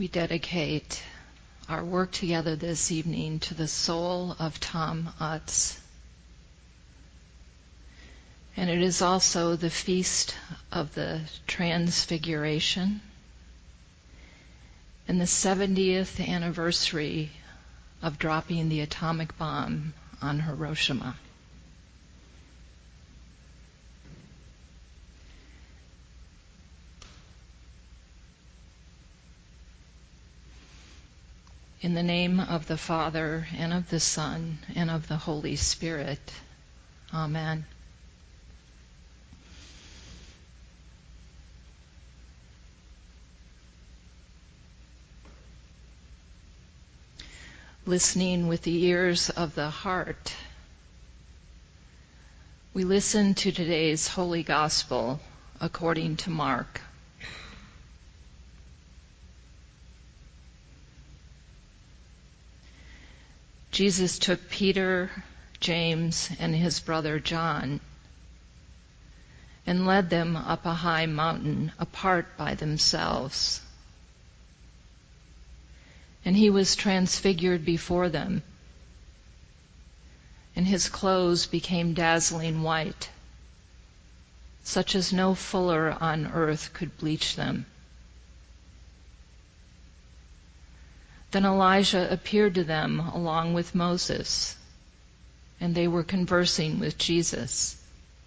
We dedicate our work together this evening to the soul of Tom Utz. And it is also the feast of the Transfiguration and the 70th anniversary of dropping the atomic bomb on Hiroshima. In the name of the Father, and of the Son, and of the Holy Spirit. Amen. Listening with the ears of the heart, we listen to today's Holy Gospel according to Mark. Jesus took Peter, James, and his brother John and led them up a high mountain apart by themselves. And he was transfigured before them, and his clothes became dazzling white, such as no fuller on earth could bleach them. Then Elijah appeared to them along with Moses, and they were conversing with Jesus.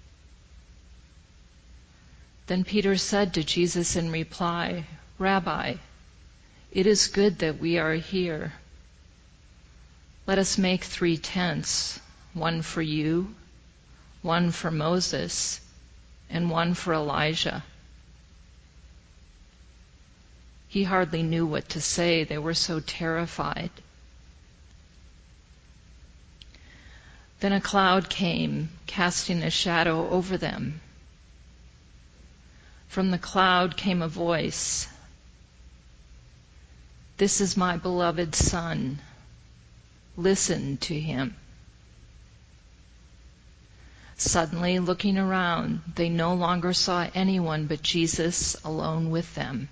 Then Peter said to Jesus in reply, "Rabbi, it is good that we are here. Let us make 3 tents, one for you, one for Moses, and one for Elijah." He hardly knew what to say. They were so terrified. Then a cloud came, casting a shadow over them. From the cloud came a voice, "This is my beloved Son. Listen to him." Suddenly, looking around, they no longer saw anyone but Jesus alone with them.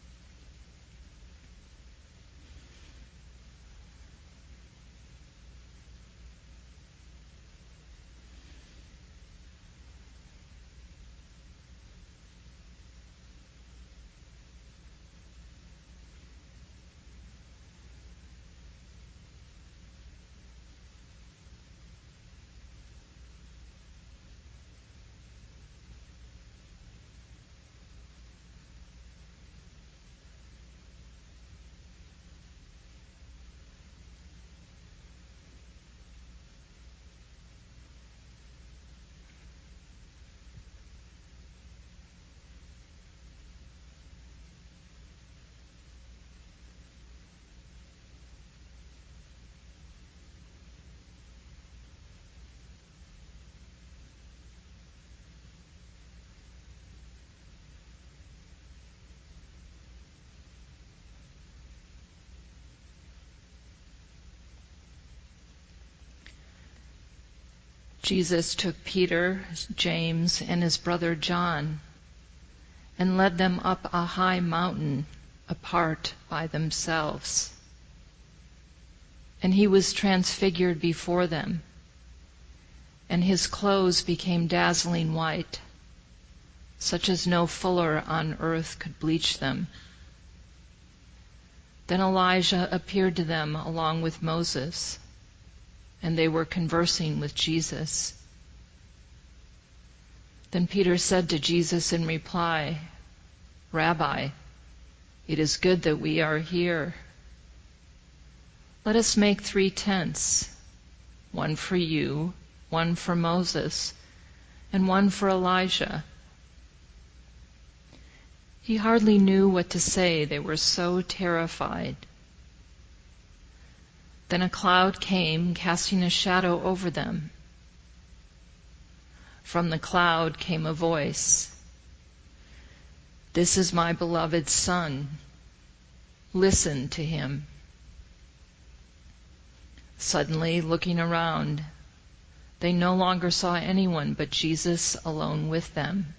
Jesus took Peter, James, and his brother John and led them up a high mountain apart by themselves. And he was transfigured before them, and his clothes became dazzling white, such as no fuller on earth could bleach them. Then Elijah appeared to them along with Moses, and they were conversing with Jesus. Then Peter said to Jesus in reply, "Rabbi, it is good that we are here. Let us make 3 tents, one for you, one for Moses, and one for Elijah." He hardly knew what to say. They were so terrified. Then a cloud came, casting a shadow over them. From the cloud came a voice, "This is my beloved Son. Listen to him." Suddenly, looking around, they no longer saw anyone but Jesus alone with them.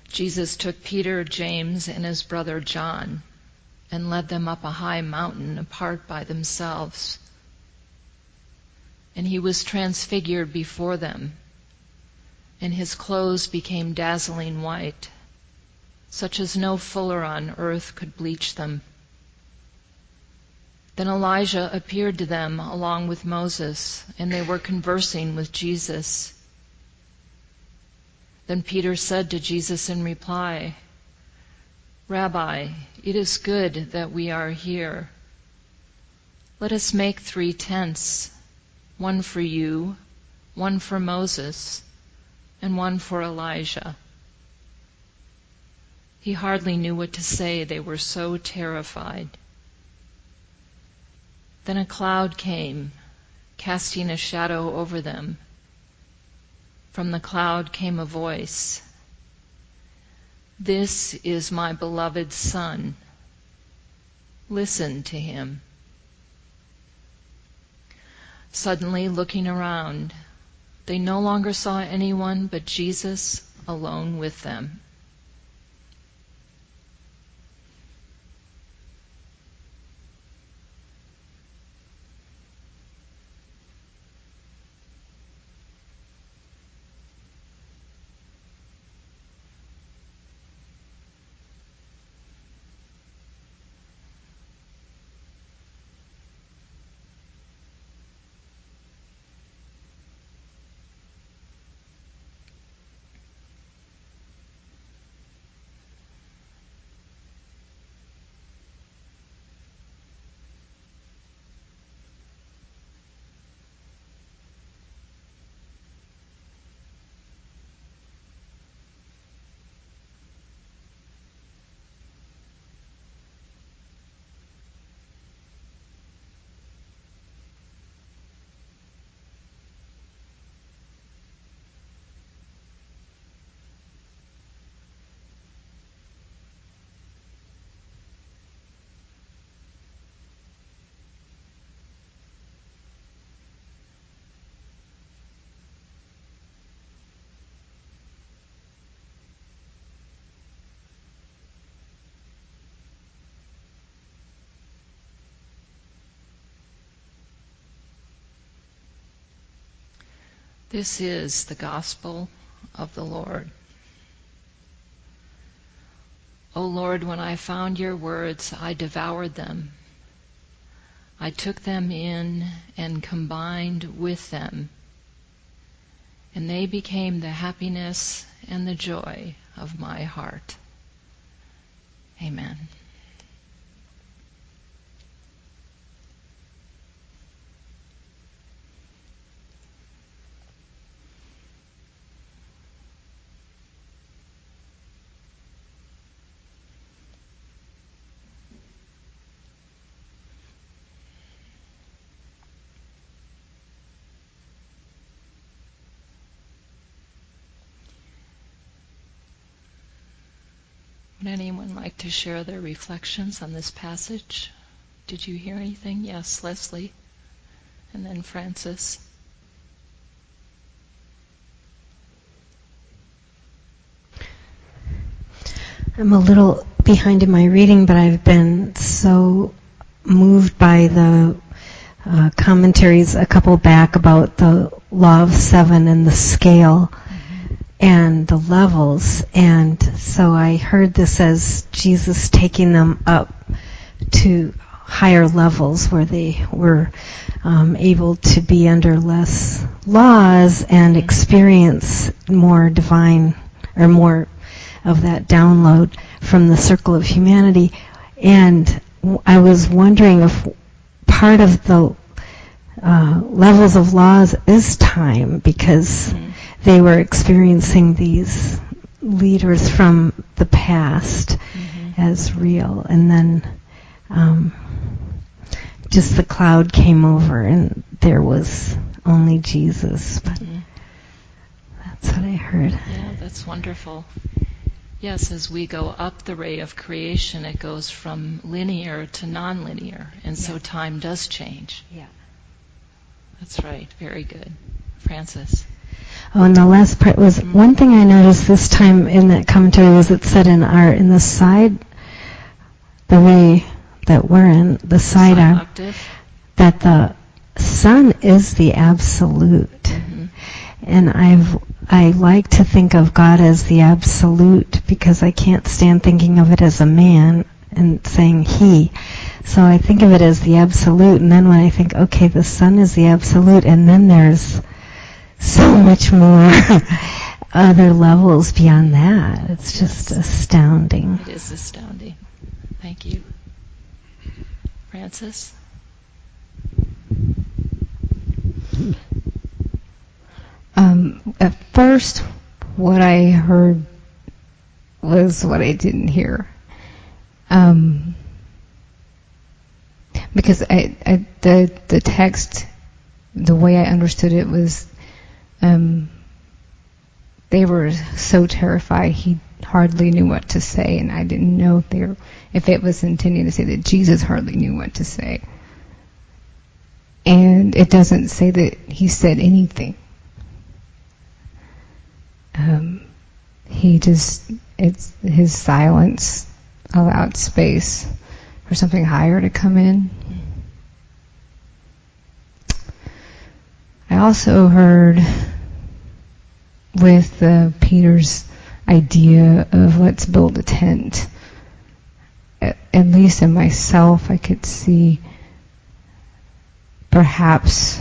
Jesus took Peter, James, and his brother John and led them up a high mountain apart by themselves. And he was transfigured before them, and his clothes became dazzling white, such as no fuller on earth could bleach them. Then Elijah appeared to them along with Moses, and they were conversing with Jesus. Then Peter said to Jesus in reply, "Rabbi, it is good that we are here. Let us make 3 tents, one for you, one for Moses, and one for Elijah." He hardly knew what to say. They were so terrified. Then a cloud came, casting a shadow over them. From the cloud came a voice, "This is my beloved Son. Listen to him." Suddenly, looking around, they no longer saw anyone but Jesus alone with them. This is the gospel of the Lord. O Lord, when I found your words, I devoured them. I took them in and combined with them, and they became the happiness and the joy of my heart. Amen. Would anyone like to share their reflections on this passage? Did you hear anything? Yes, Leslie. And then Francis. I'm a little behind in my reading, but I've been so moved by the commentaries a couple back about the Law of 7 and the scale and the levels. And so I heard this as Jesus taking them up to higher levels where they were able to be under less laws and experience more divine or more of that download from the circle of humanity. And I was wondering if part of the levels of laws is time, because they were experiencing these leaders from the past as real. And then just the cloud came over and there was only Jesus. But that's what I heard. Yeah, that's wonderful. Yes, as we go up the ray of creation, it goes from linear to nonlinear, and so time does change. Yeah. That's right. Very good. Francis. Oh, and the last part was, one thing I noticed this time in that commentary was it said in the side, the way that we're in, the side octave, that the Son is the absolute. Mm-hmm. And I like to think of God as the absolute because I can't stand thinking of it as a man and saying he. So I think of it as the absolute, and then when I think, okay, the Son is the absolute, and then there's so much more other levels beyond that. It's just astounding. It is astounding. Thank you. Francis? At first, what I heard was what I didn't hear. Because the text, the way I understood it was, they were so terrified he hardly knew what to say, and I didn't know if it was intending to say that Jesus hardly knew what to say. And it doesn't say that he said anything. It's his silence allowed space for something higher to come in. I also heard with Peter's idea of let's build a tent, at least in myself, I could see perhaps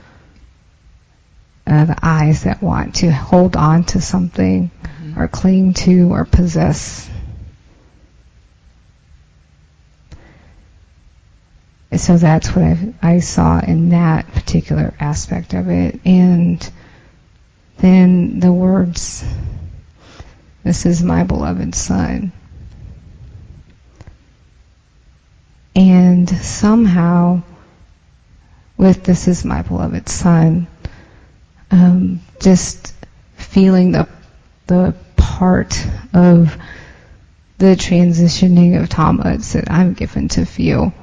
the eyes that want to hold on to something, mm-hmm. or cling to or possess. So that's what I saw in that particular aspect of it. And then the words, "This is my beloved Son." And somehow, with "This is my beloved Son," just feeling the part of the transitioning of Thomas that I'm given to feel.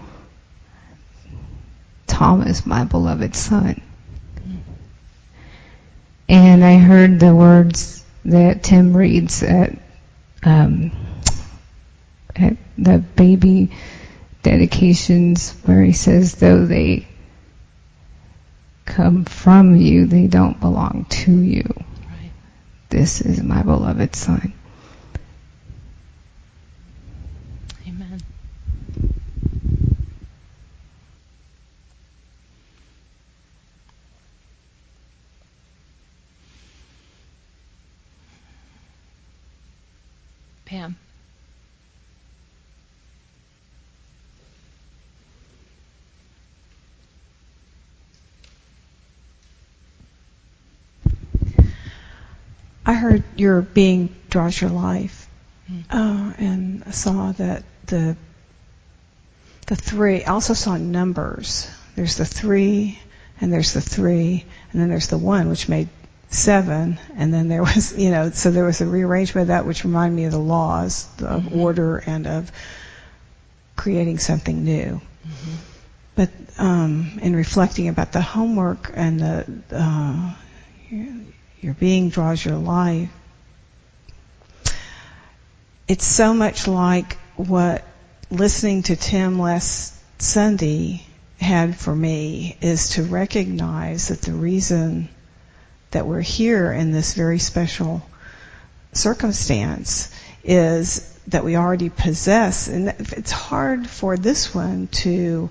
Thomas, my beloved Son. And I heard the words that Tim reads at the baby dedications where he says, though they come from you, they don't belong to you. Right. This is my beloved Son. Amen. Pam. I heard your being draws your life, and I saw that the three. I also saw numbers. There's the 3, and there's the 3, and then there's the 1, which made 7, and then there was, so there was a rearrangement of that, which reminded me of the laws of mm-hmm. order and of creating something new. Mm-hmm. But in reflecting about the homework and your being draws your life, it's so much like what listening to Tim last Sunday had for me, is to recognize that the reason that we're here in this very special circumstance is that we already possess, and it's hard for this one to,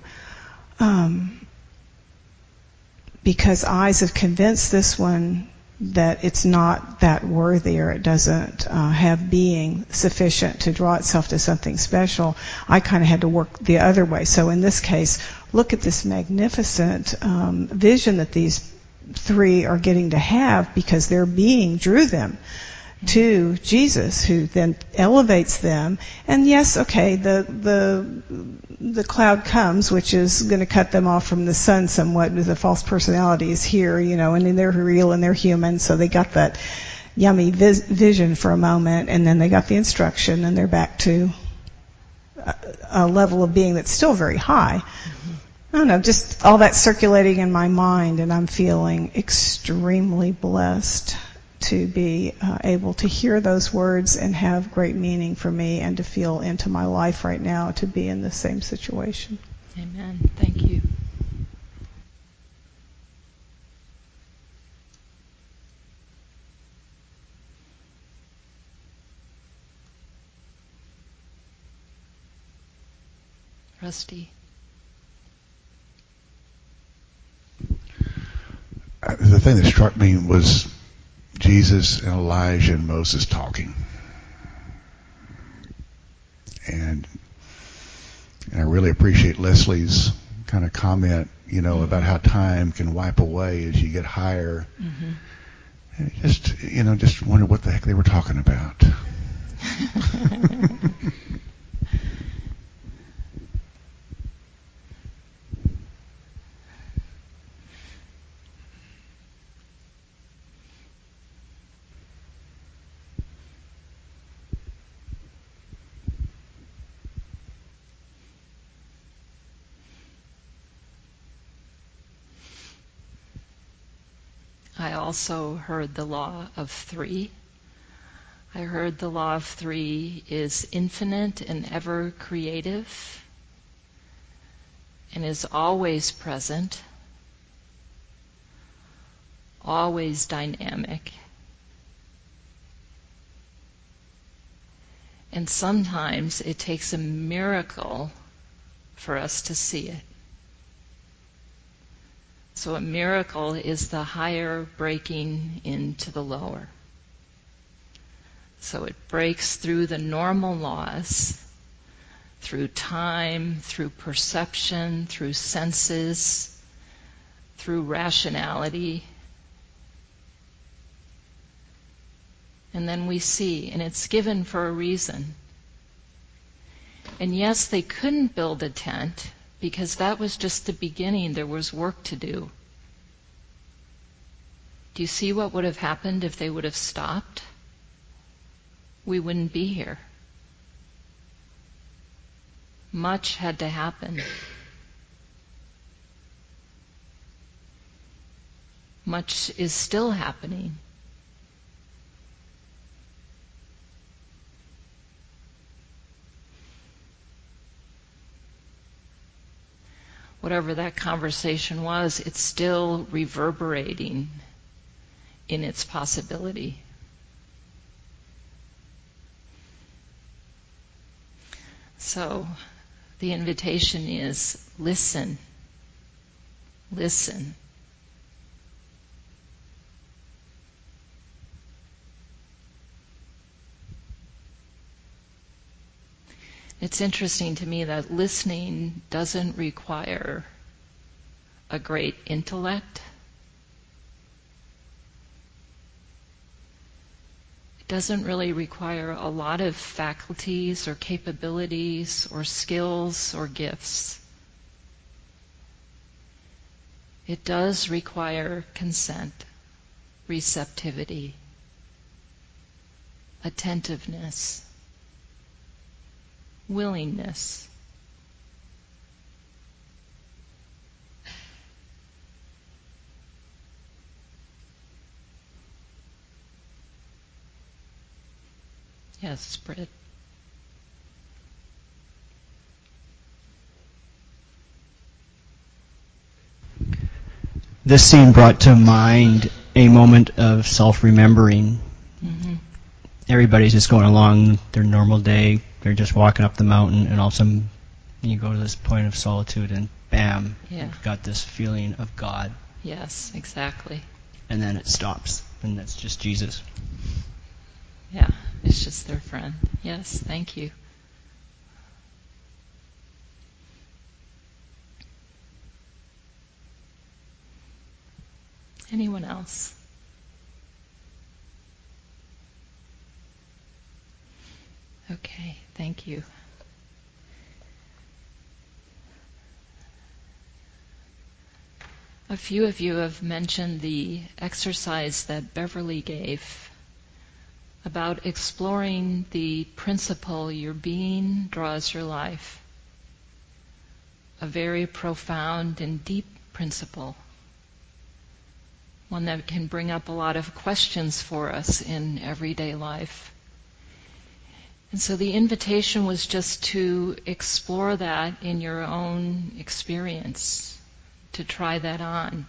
because eyes have convinced this one that it's not that worthy, or it doesn't have being sufficient to draw itself to something special. I kind of had to work the other way. So in this case, look at this magnificent vision that these 3 are getting to have, because their being drew them to Jesus, who then elevates them. And yes, okay, the cloud comes, which is going to cut them off from the Son somewhat, with the false personality is here, and then they're real and they're human, so they got that yummy vision for a moment, and then they got the instruction, and they're back to a level of being that's still very high. Mm-hmm. I don't know, just all that circulating in my mind, and I'm feeling extremely blessed to be able to hear those words and have great meaning for me, and to feel into my life right now to be in the same situation. Amen. Thank you. Rusty. The thing that struck me was Jesus and Elijah and Moses talking. And I really appreciate Leslie's kind of comment, about how time can wipe away as you get higher. Mm-hmm. And just wonder what the heck they were talking about. I also heard the law of three. I heard the law of three is infinite and ever creative and is always present, always dynamic. And sometimes it takes a miracle for us to see it. So a miracle is the higher breaking into the lower. So it breaks through the normal laws, through time, through perception, through senses, through rationality. And then we see, and it's given for a reason. And yes, they couldn't build a tent, because that was just the beginning. There was work to do. Do you see what would have happened if they would have stopped? We wouldn't be here. Much had to happen. Much is still happening. Whatever that conversation was, it's still reverberating in its possibility. So the invitation is listen. Listen. It's interesting to me that listening doesn't require a great intellect. It doesn't really require a lot of faculties or capabilities or skills or gifts. It does require consent, receptivity, attentiveness, willingness. Yes, Britt. This scene brought to mind a moment of self-remembering. Mm-hmm. Everybody's just going along their normal day. They're just walking up the mountain, and all of a sudden you go to this point of solitude, and bam, you've got this feeling of God. Yes, exactly. And then it stops, and that's just Jesus. Yeah, it's just their friend. Yes, thank you. Anyone else? Okay, thank you. A few of you have mentioned the exercise that Beverly gave about exploring the principle your being draws your life. a very profound and deep principle, one that can bring up a lot of questions for us in everyday life. And so the invitation was just to explore that in your own experience, to try that on.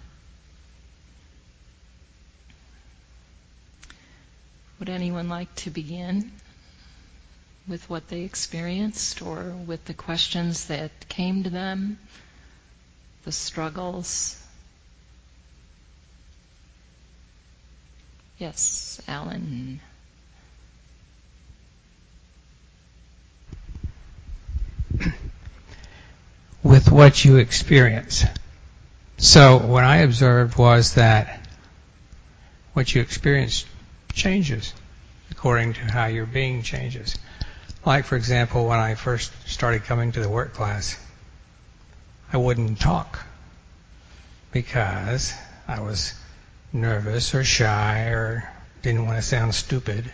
Would anyone like to begin with what they experienced or with the questions that came to them, the struggles? Yes, Alan. With what you experience. So what I observed was that what you experience changes according to how your being changes. Like, for example, when I first started coming to the work class, I wouldn't talk because I was nervous or shy or didn't want to sound stupid.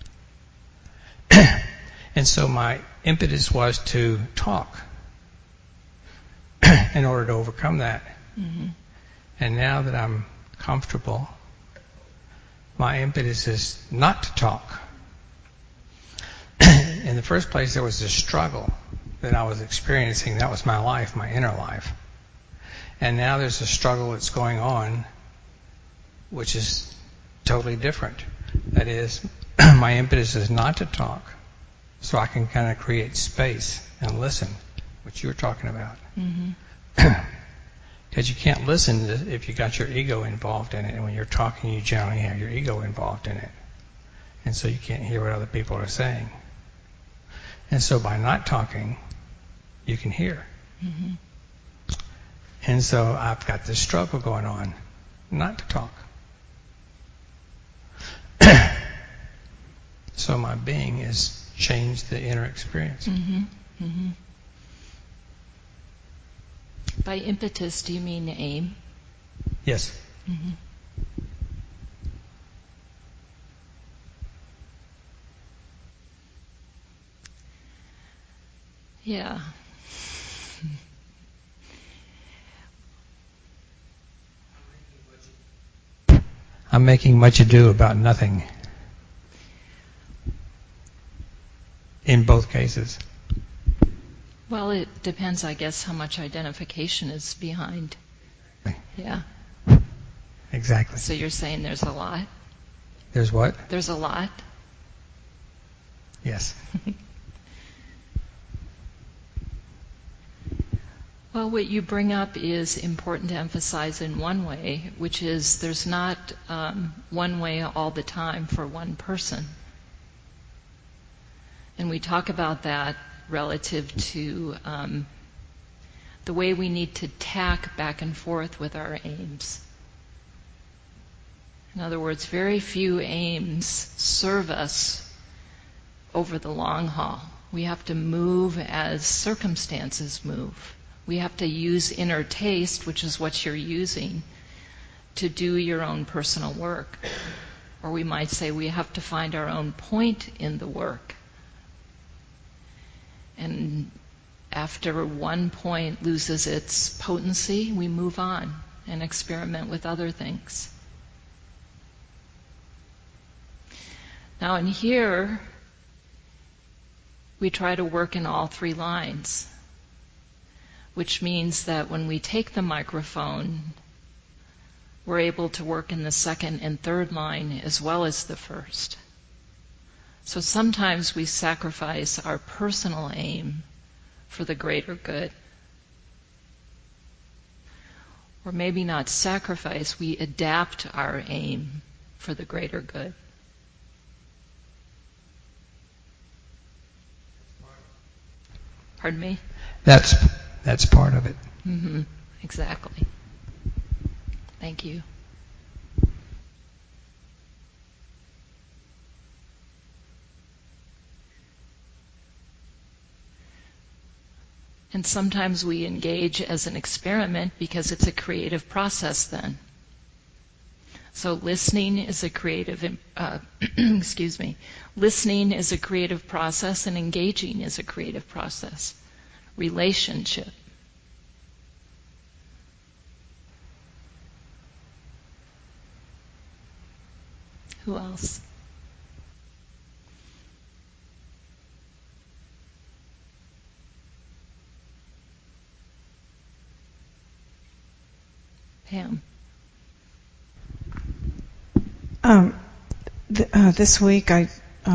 And so my impetus was to talk in order to overcome that. Mm-hmm. And now that I'm comfortable, my impetus is not to talk. In the first place, there was a struggle that I was experiencing. That was my life, my inner life. And now there's a struggle that's going on, which is totally different. That is, my impetus is not to talk, so I can kind of create space and listen, which you were talking about. Mm-hmm. Because you can't listen if you got your ego involved in it, and when you're talking, you generally have your ego involved in it, and so you can't hear what other people are saying. And so by not talking, you can hear. Mm-hmm. And so I've got this struggle going on, not to talk. So my being has changed the inner experience. Mm-hmm. Mm-hmm. By impetus, do you mean aim? Yes. Mm-hmm. Yeah. I'm making much ado about nothing. In both cases. Well, it depends, I guess, how much identification is behind. Yeah. Exactly. So you're saying there's a lot? There's what? There's a lot? Yes. Well, what you bring up is important to emphasize in one way, which is there's not one way all the time for one person. And we talk about that relative to the way we need to tack back and forth with our aims. In other words, very few aims serve us over the long haul. We have to move as circumstances move. We have to use inner taste, which is what you're using, to do your own personal work. Or we might say we have to find our own point in the work. And after one point loses its potency, we move on and experiment with other things. Now in here, we try to work in all three lines, which means that when we take the microphone, we're able to work in the second and third line as well as the first. So sometimes we sacrifice our personal aim for the greater good. Or maybe not sacrifice, we adapt our aim for the greater good. Pardon me? That's part of it. Mm-hmm. Exactly. Thank you. And sometimes we engage as an experiment because it's a creative process then. So listening is a creative, listening is a creative process and engaging is a creative process. Relationship Who else? Pam. This week I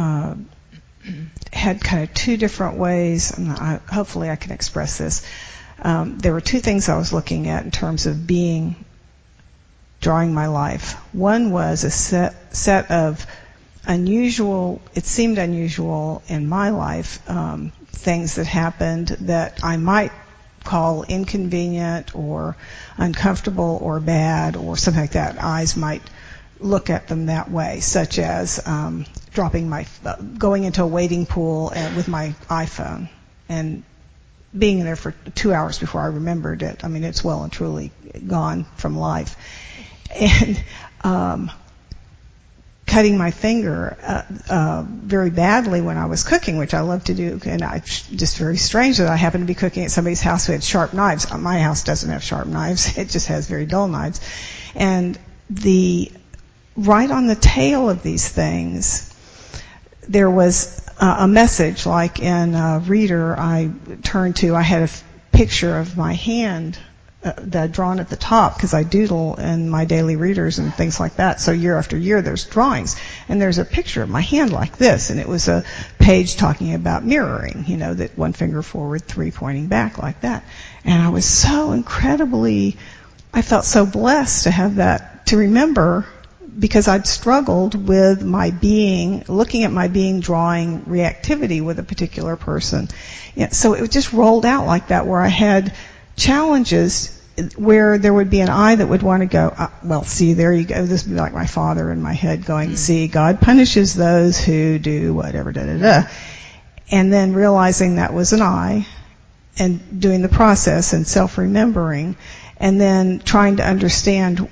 had kind of two different ways. Hopefully I can express this. There were two things I was looking at in terms of being drawing my life. One was a set of unusual, it seemed unusual in my life, things that happened that I might call inconvenient or uncomfortable or bad or something like that. Eyes might look at them that way, such as going into a wading pool with my iPhone and being there for 2 hours before I remembered it. I mean, it's well and truly gone from life. And cutting my finger very badly when I was cooking, which I love to do, and just very strange that I happened to be cooking at somebody's house who had sharp knives. My house doesn't have sharp knives; it just has very dull knives. And right on the tail of these things, there was a message, like in a reader I turned to. I had a picture of my hand drawn at the top because I doodle in my daily readers and things like that. So year after year there's drawings, and there's a picture of my hand like this, and it was a page talking about mirroring, that one finger forward, three pointing back like that. And I was so I felt so blessed to have that to remember, because I'd struggled with looking at my being drawing reactivity with a particular person. So it just rolled out like that, where I had challenges where there would be an eye that would want to go, well, see, there you go. This would be like my father in my head going, see, God punishes those who do whatever, da-da-da. And then realizing that was an eye and doing the process and self-remembering, and then trying to understand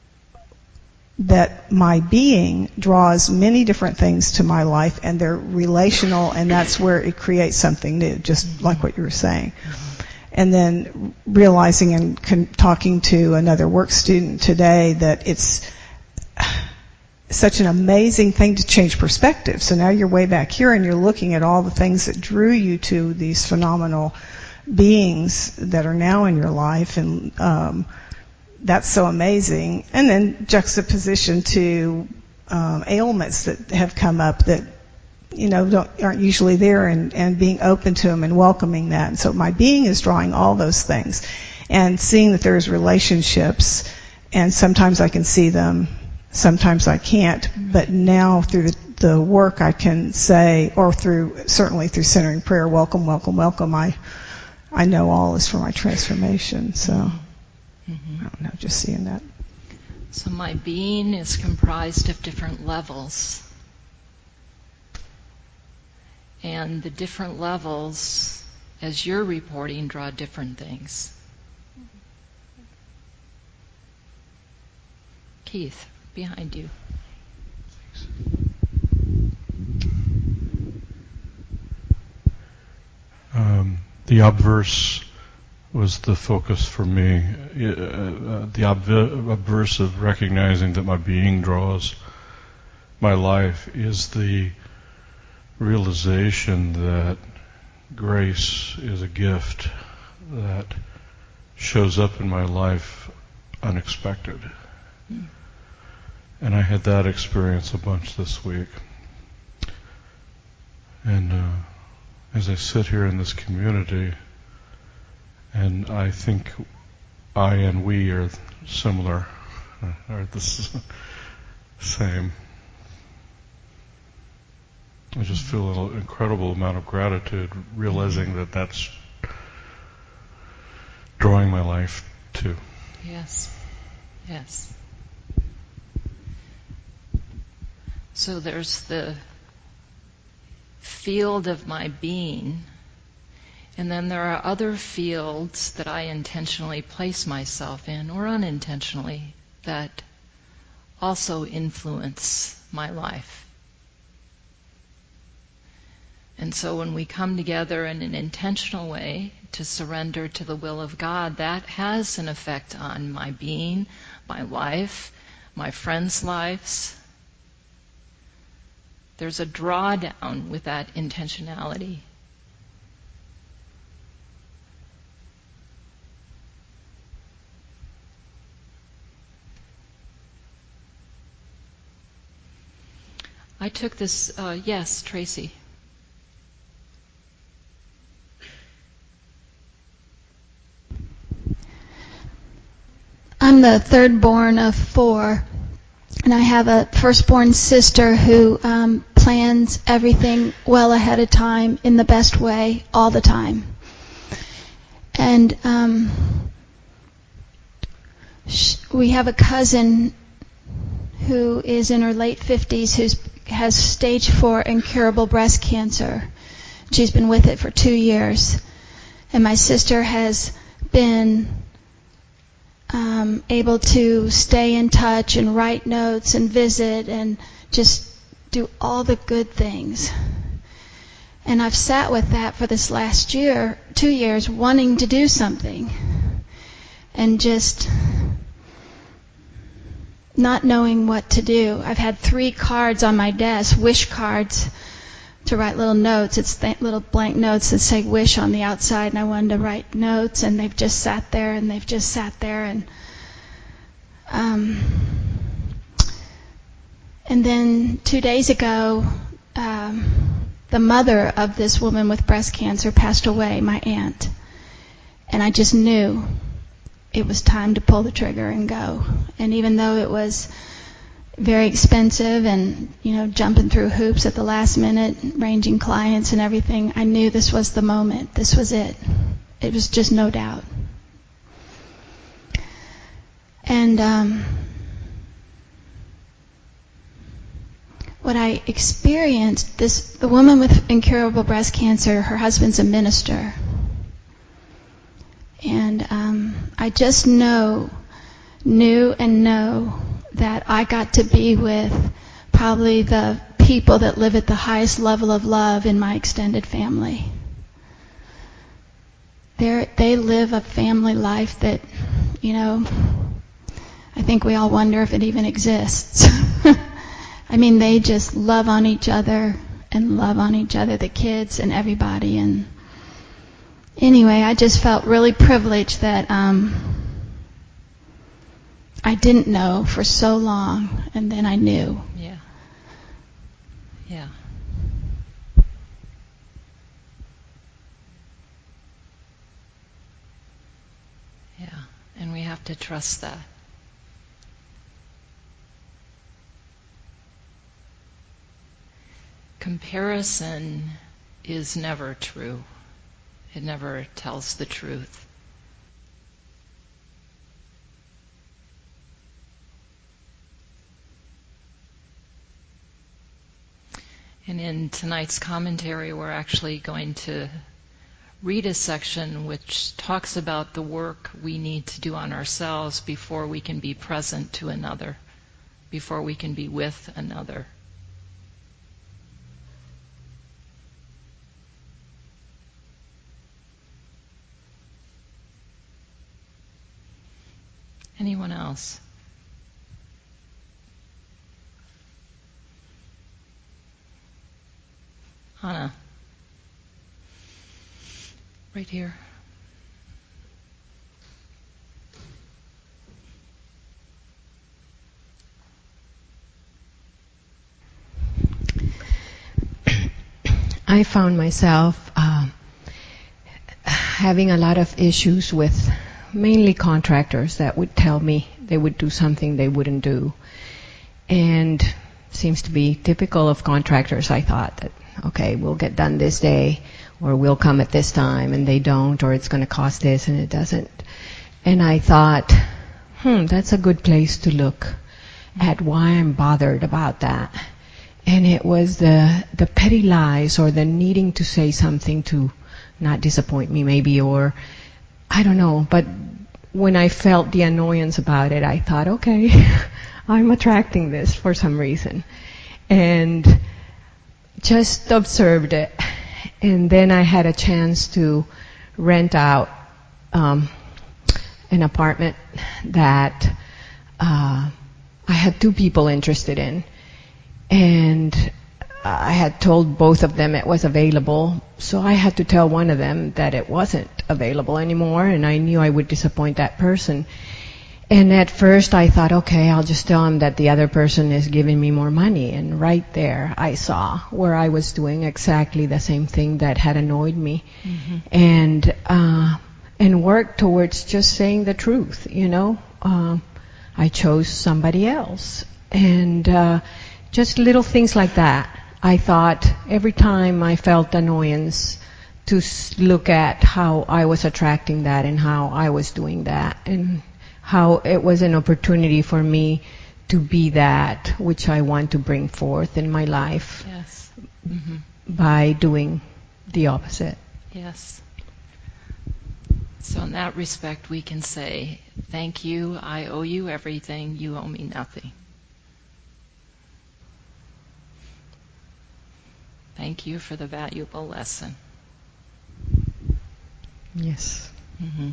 that my being draws many different things to my life, and they're relational, and that's where it creates something new, just like what you were saying. And then realizing and talking to another work student today that it's such an amazing thing to change perspective. So now you're way back here and you're looking at all the things that drew you to these phenomenal beings that are now in your life, and that's so amazing. And then juxtaposition to ailments that have come up that aren't usually there, and being open to them and welcoming that. And so my being is drawing all those things and seeing that there's relationships, and sometimes I can see them, sometimes I can't. But now through the work I can say, or certainly through centering prayer, welcome, welcome, welcome. I know all is for my transformation. So I don't know, just seeing that. So my being is comprised of different levels. And the different levels, as you're reporting, draw different things. Keith, behind you. The obverse was the focus for me. The obverse of recognizing that my being draws my life is the realization that grace is a gift that shows up in my life unexpected. And I had that experience a bunch this week. And as I sit here in this community, and I think I and we are similar, are the same. I just feel an incredible amount of gratitude, realizing that that's drawing my life too. Yes. Yes. So there's the field of my being, and then there are other fields that I intentionally place myself in, or unintentionally, that also influence my life. And so when we come together in an intentional way to surrender to the will of God, that has an effect on my being, my life, my friends' lives. There's a drawdown with that intentionality. I took this, yes, Tracy. I'm the third born of 4, and I have a firstborn sister who plans everything well ahead of time in the best way all the time. And we have a cousin who is in her late 50s who has stage 4 incurable breast cancer. She's been with it for 2 years. And my sister has been able to stay in touch and write notes and visit and just do all the good things. And I've sat with that for this last year, 2 years, wanting to do something. And just not knowing what to do. I've had 3 cards on my desk, wish cards, to write little notes. It's little blank notes that say wish on the outside, and I wanted to write notes, and they've just sat there, and they've just sat there, and then 2 days ago, the mother of this woman with breast cancer passed away, my aunt, and I just knew it was time to pull the trigger and go. And even though it was very expensive and, jumping through hoops at the last minute, arranging clients and everything, I knew this was the moment. This was it. It was just no doubt. And what I experienced, the woman with incurable breast cancer, her husband's a minister. And I just knew that I got to be with probably the people that live at the highest level of love in my extended family. They live a family life that, I think we all wonder if it even exists. I mean, they just love on each other, the kids and everybody. And anyway, I just felt really privileged that I didn't know for so long, and then I knew. Yeah. Yeah. Yeah. And we have to trust that. Comparison is never true. It never tells the truth. And in tonight's commentary, we're actually going to read a section which talks about the work we need to do on ourselves before we can be present to another, before we can be with another. Anyone else? Anna. Right here. I found myself having a lot of issues with mainly contractors that would tell me they would do something they wouldn't do. And seems to be typical of contractors. I thought that, okay, we'll get done this day, or we'll come at this time, and they don't, or it's going to cost this and it doesn't. And I thought, that's a good place to look at why I'm bothered about that. And it was the petty lies, or the needing to say something to not disappoint me maybe, or I don't know. But when I felt the annoyance about it, I thought, okay, I'm attracting this for some reason. And just observed it. And then I had a chance to rent out an apartment that I had 2 people interested in. And I had told both of them it was available, so I had to tell one of them that it wasn't available anymore, and I knew I would disappoint that person. And at first I thought, okay, I'll just tell him that the other person is giving me more money. And right there I saw where I was doing exactly the same thing that had annoyed me. Mm-hmm. And worked towards just saying the truth, you know. I chose somebody else. And just little things like that. I thought every time I felt annoyance to look at how I was attracting that and how I was doing that and how it was an opportunity for me to be that which I want to bring forth in my life. Yes. Mm-hmm. By doing the opposite. Yes. So in that respect, we can say, thank you, I owe you everything, you owe me nothing. Thank you for the valuable lesson. Yes. Mm-hmm.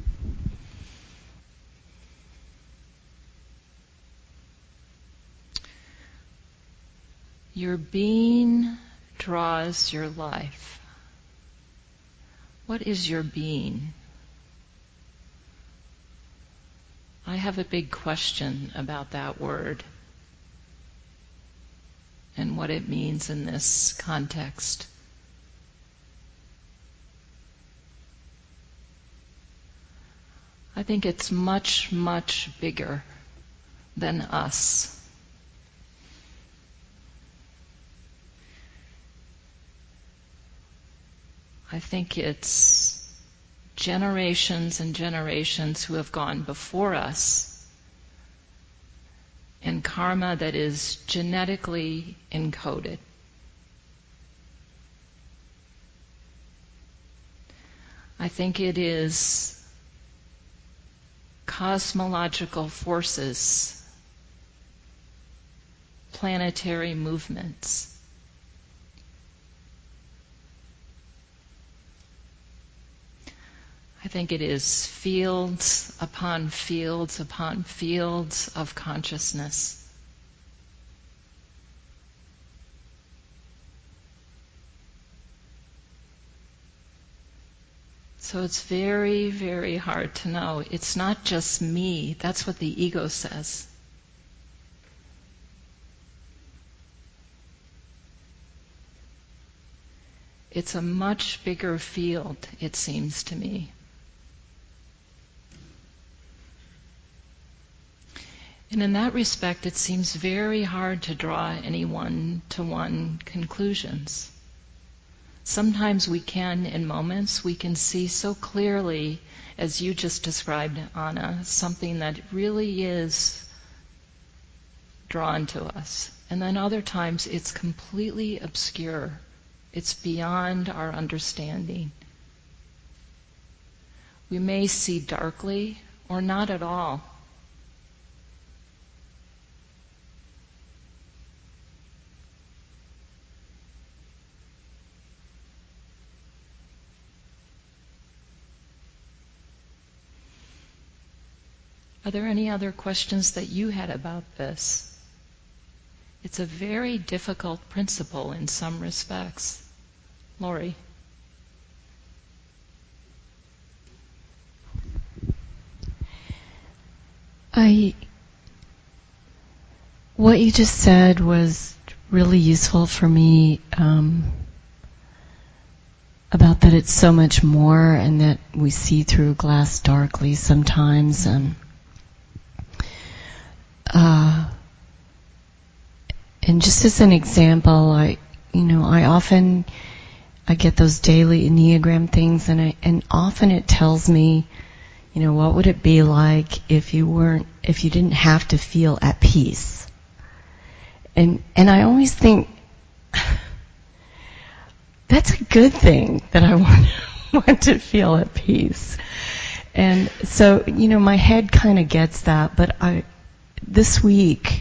Your being draws your life. What is your being? I have a big question about that word and what it means in this context. I think it's much, much bigger than us. I think it's generations and generations who have gone before us and karma that is genetically encoded. I think it is cosmological forces, planetary movements. I think it is fields upon fields upon fields of consciousness. So it's very, very hard to know. It's not just me. That's what the ego says. It's a much bigger field, it seems to me. And in that respect, it seems very hard to draw any one-to-one conclusions. Sometimes we can, in moments, we can see so clearly, as you just described, Anna, something that really is drawn to us. And then other times it's completely obscure. It's beyond our understanding. We may see darkly or not at all. Are there any other questions that you had about this? It's a very difficult principle in some respects. Lori? What you just said was really useful for me, about that it's so much more and that we see through glass darkly sometimes. And just as an example, I get those daily Enneagram things, and often it tells me, what would it be like if you didn't have to feel at peace? And I always think that's a good thing, that I want to feel at peace. And so, my head kind of gets that, but this week,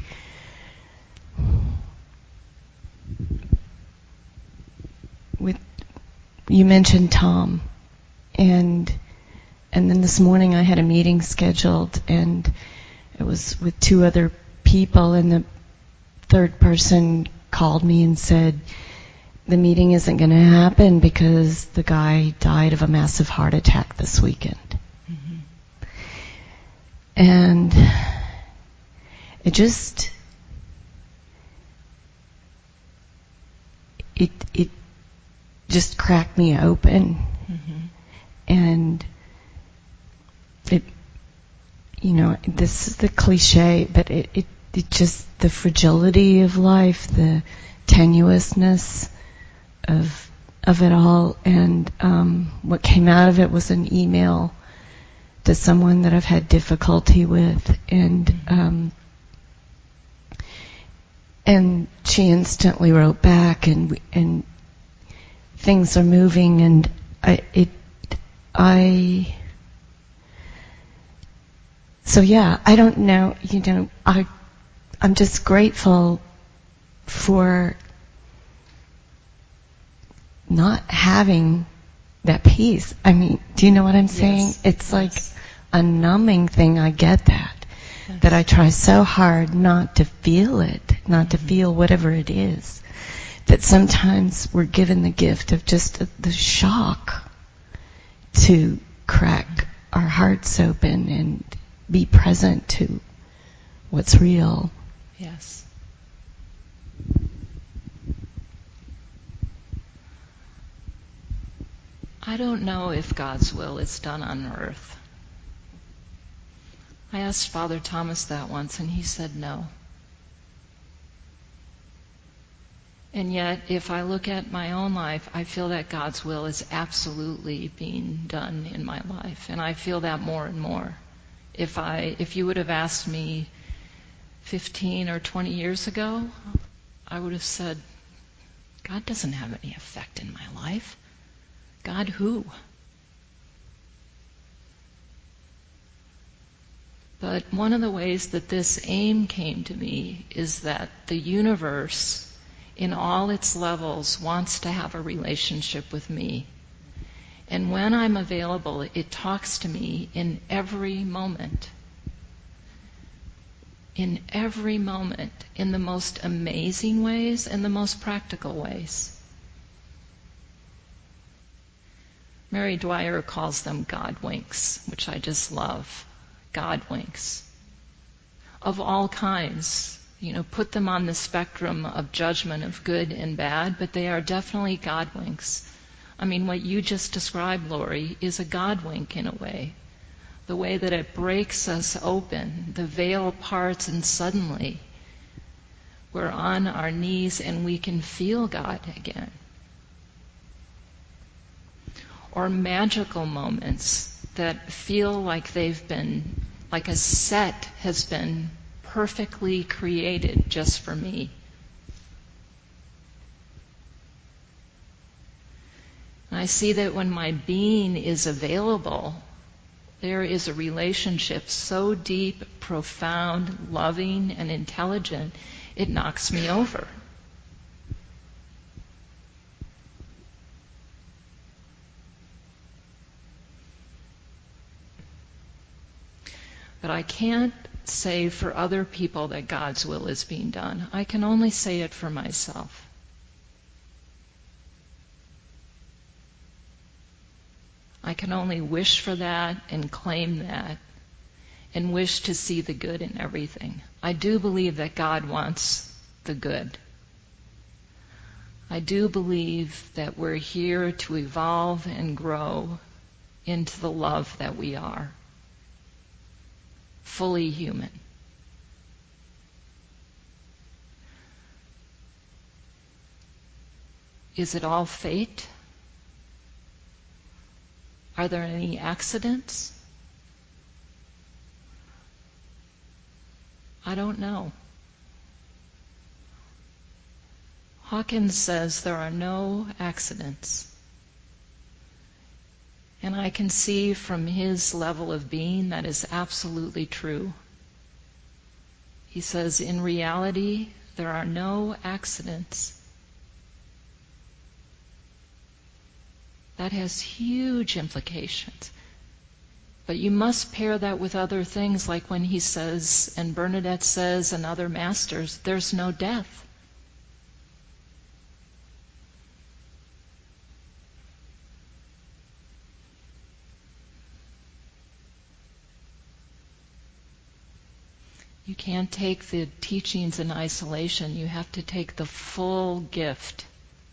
you mentioned Tom, and then this morning I had a meeting scheduled, and it was with two other people, and the third person called me and said, the meeting isn't going to happen because the guy died of a massive heart attack this weekend. Mm-hmm. And it just, it just cracked me open. Mm-hmm. And it, this is the cliche, but it just, the fragility of life, the tenuousness of it all, and what came out of it was an email to someone that I've had difficulty with, and she instantly wrote back, and things are moving, and so yeah, I don't know, I'm just grateful for not having that peace. I mean, do you know what I'm saying? Yes. It's like a numbing thing. I get that. Yes. That I try so hard not to feel it, not to feel whatever it is. That sometimes we're given the gift of just the shock to crack our hearts open and be present to what's real. Yes. I don't know if God's will is done on earth. I asked Father Thomas that once, and he said no. And yet, if I look at my own life, I feel that God's will is absolutely being done in my life, and I feel that more and more. If you would have asked me 15 or 20 years ago, I would have said, God doesn't have any effect in my life. God who? But one of the ways that this aim came to me is that the universe, in all its levels, wants to have a relationship with me. And when I'm available, it talks to me in every moment. In every moment, in the most amazing ways and the most practical ways. Mary Dwyer calls them God winks, which I just love. God winks. Of all kinds. Put them on the spectrum of judgment of good and bad, but they are definitely God winks. I mean, what you just described, Lori, is a God wink in a way. The way that it breaks us open, the veil parts, and suddenly we're on our knees and we can feel God again. Or magical moments that feel like they've been, like a set has been perfectly created just for me. And I see that when my being is available, there is a relationship so deep, profound, loving, and intelligent, it knocks me over. But I can't say for other people that God's will is being done. I can only say it for myself. I can only wish for that and claim that and wish to see the good in everything. I do believe that God wants the good. I do believe that we're here to evolve and grow into the love that we are. Fully human. Is it all fate? Are there any accidents? I don't know. Hawkins says there are no accidents. And I can see from his level of being that is absolutely true. He says, in reality, there are no accidents. That has huge implications. But you must pair that with other things, like when he says, and Bernadette says, and other masters, there's no death. You can't take the teachings in isolation. You have to take the full gift.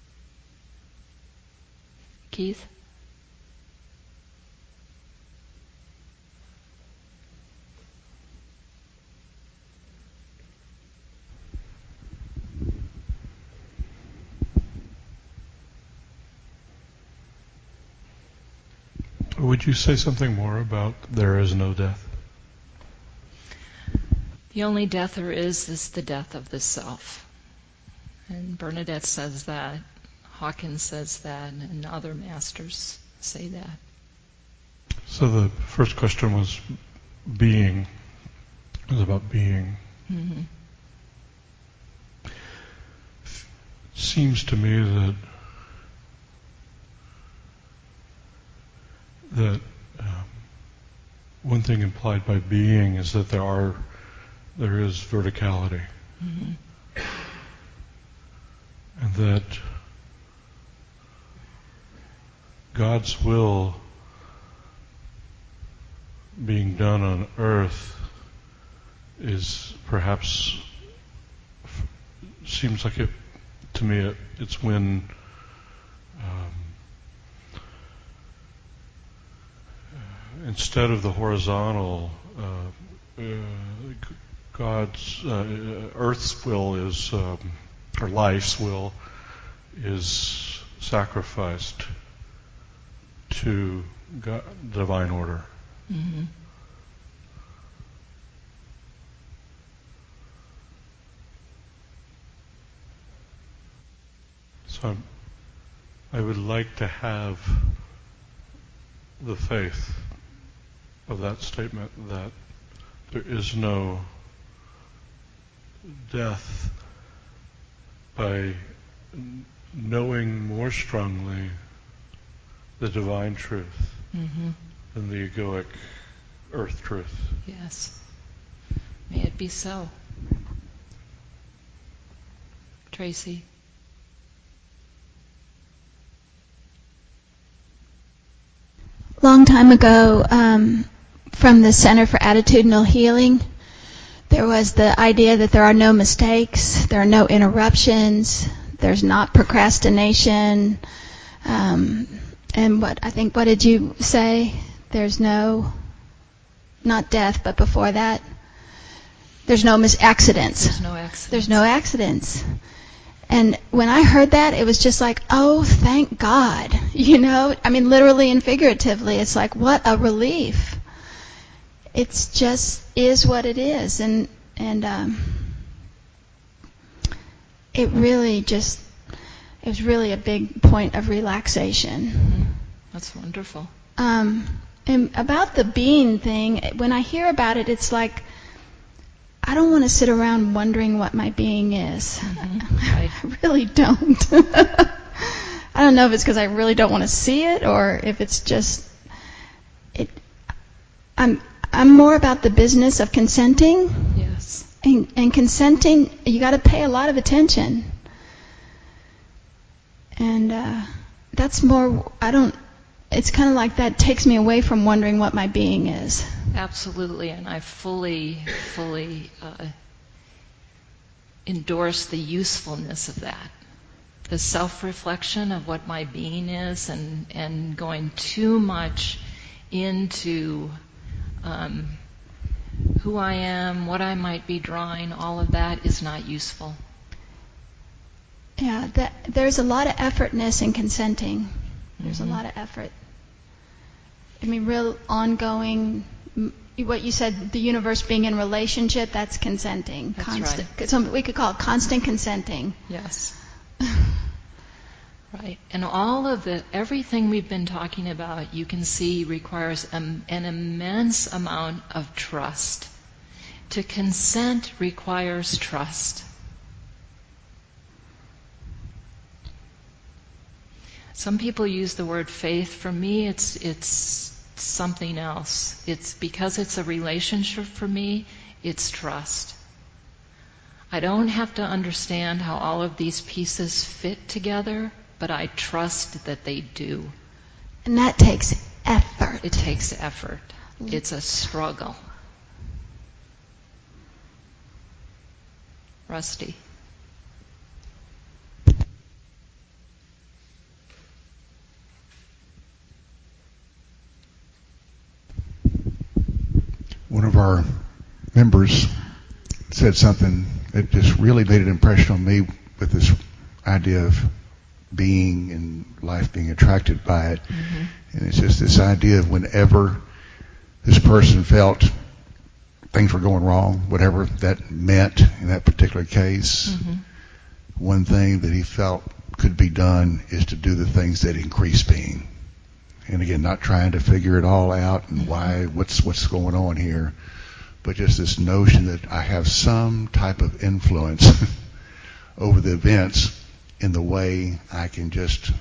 Keith? Would you say something more about there is no death? The only death there is the death of the self. And Bernadette says that, Hawkins says that, and other masters say that. So the first question was being. It was about being. Mm-hmm. It seems to me that one thing implied by being is that there is verticality. Mm-hmm. And that God's will being done on earth is perhaps, seems like it, to me, it's when instead of the horizontal, God's, Earth's will is, or life's will is sacrificed to God, divine order. Mm-hmm. So I would like to have the faith of that statement that there is no death by knowing more strongly the divine truth Mm-hmm. than the egoic earth truth. Yes. May it be so. Tracy? Long time ago, from the Center for Attitudinal Healing, there was the idea that there are no mistakes, there are no interruptions, there's not procrastination, and what did you say? There's no, not death, but before that, there's no accidents. There's no accidents. There's no accidents. And when I heard that, it was just like, oh, thank God. You know, I mean, literally and figuratively, it's like, what a relief. It's just is what it is. And it was really a big point of relaxation. Mm-hmm. That's wonderful. And about the being thing, when I hear about it, it's like, I don't want to sit around wondering what my being is. Mm-hmm. Right. I really don't. I don't know if it's because I really don't want to see it, or if it's just it. I'm more about the business of consenting. Yes. And consenting, you got to pay a lot of attention. And that's more. It's kind of like that takes me away from wondering what my being is. Absolutely, and I fully endorse the usefulness of that. The self-reflection of what my being is, and going too much into who I am, what I might be drawing, all of that is not useful. Yeah, there's a lot of effortness in consenting. There's Mm-hmm. a lot of effort. I mean, real ongoing, what you said, the universe being in relationship, that's consenting. That's constant, right. So we could call it constant consenting. Yes. Right. And all of everything we've been talking about, you can see requires an immense amount of trust. To consent requires trust. Some people use the word faith. For me, it's something else. It's because it's a relationship for me, it's trust. I don't have to understand how all of these pieces fit together, but I trust that they do. And that takes effort. It takes effort. It's a struggle. Rusty. One of our members said something that just really made an impression on me with this idea of being and life being attracted by it. Mm-hmm. And it's just this idea of whenever this person felt things were going wrong, whatever that meant in that particular case, mm-hmm. one thing that he felt could be done is to do the things that increase being. And again, not trying to figure it all out and why, what's going on here, but just this notion that I have some type of influence over the events in the way I can just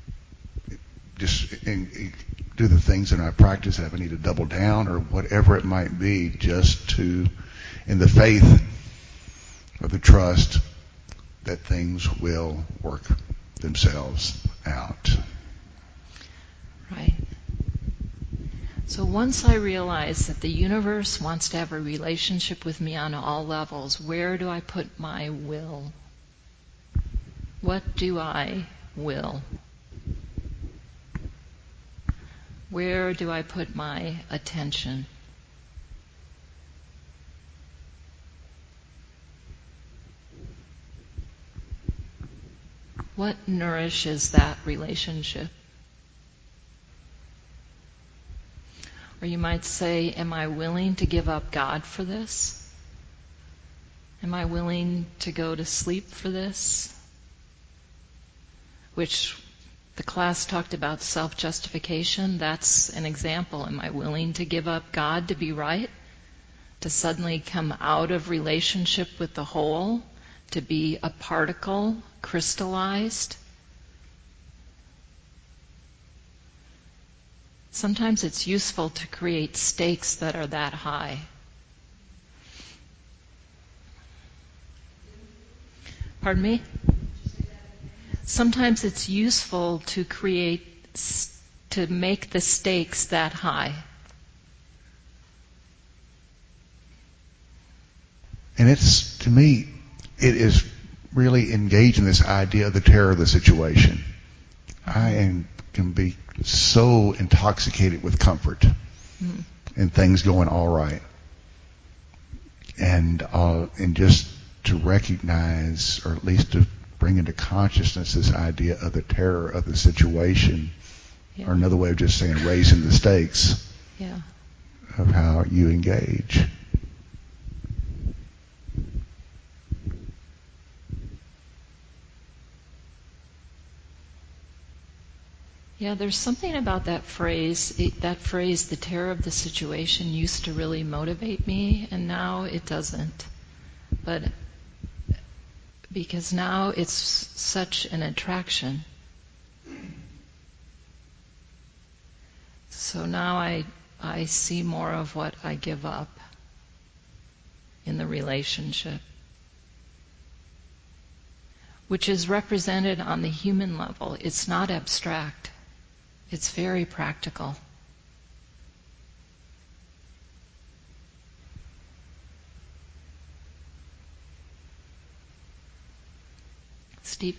do the things in my practice. If I need to double down or whatever it might be, just to, in the faith or the trust that things will work themselves out. Right. So once I realize that the universe wants to have a relationship with me on all levels, where do I put my will? What do I will? Where do I put my attention? What nourishes that relationship? Or you might say, am I willing to give up God for this? Am I willing to go to sleep for this? Which the class talked about self-justification. That's an example. Am I willing to give up God to be right? To suddenly come out of relationship with the whole? To be a particle, crystallized? Sometimes it's useful to create stakes that are that high. Pardon me? Sometimes it's useful to make the stakes that high. And it's, to me, it is really engaged in this idea of the terror of the situation. Can be so intoxicated with comfort and things going all right. And just to recognize, or at least to bring into consciousness this idea of the terror of the situation, or another way of just saying raising the stakes of how you engage. Yeah, there's something about that phrase. That phrase, the terror of the situation, used to really motivate me, and now it doesn't. But because now it's such an attraction. So now I see more of what I give up in the relationship, which is represented on the human level. It's not abstract. It's very practical. Stephen?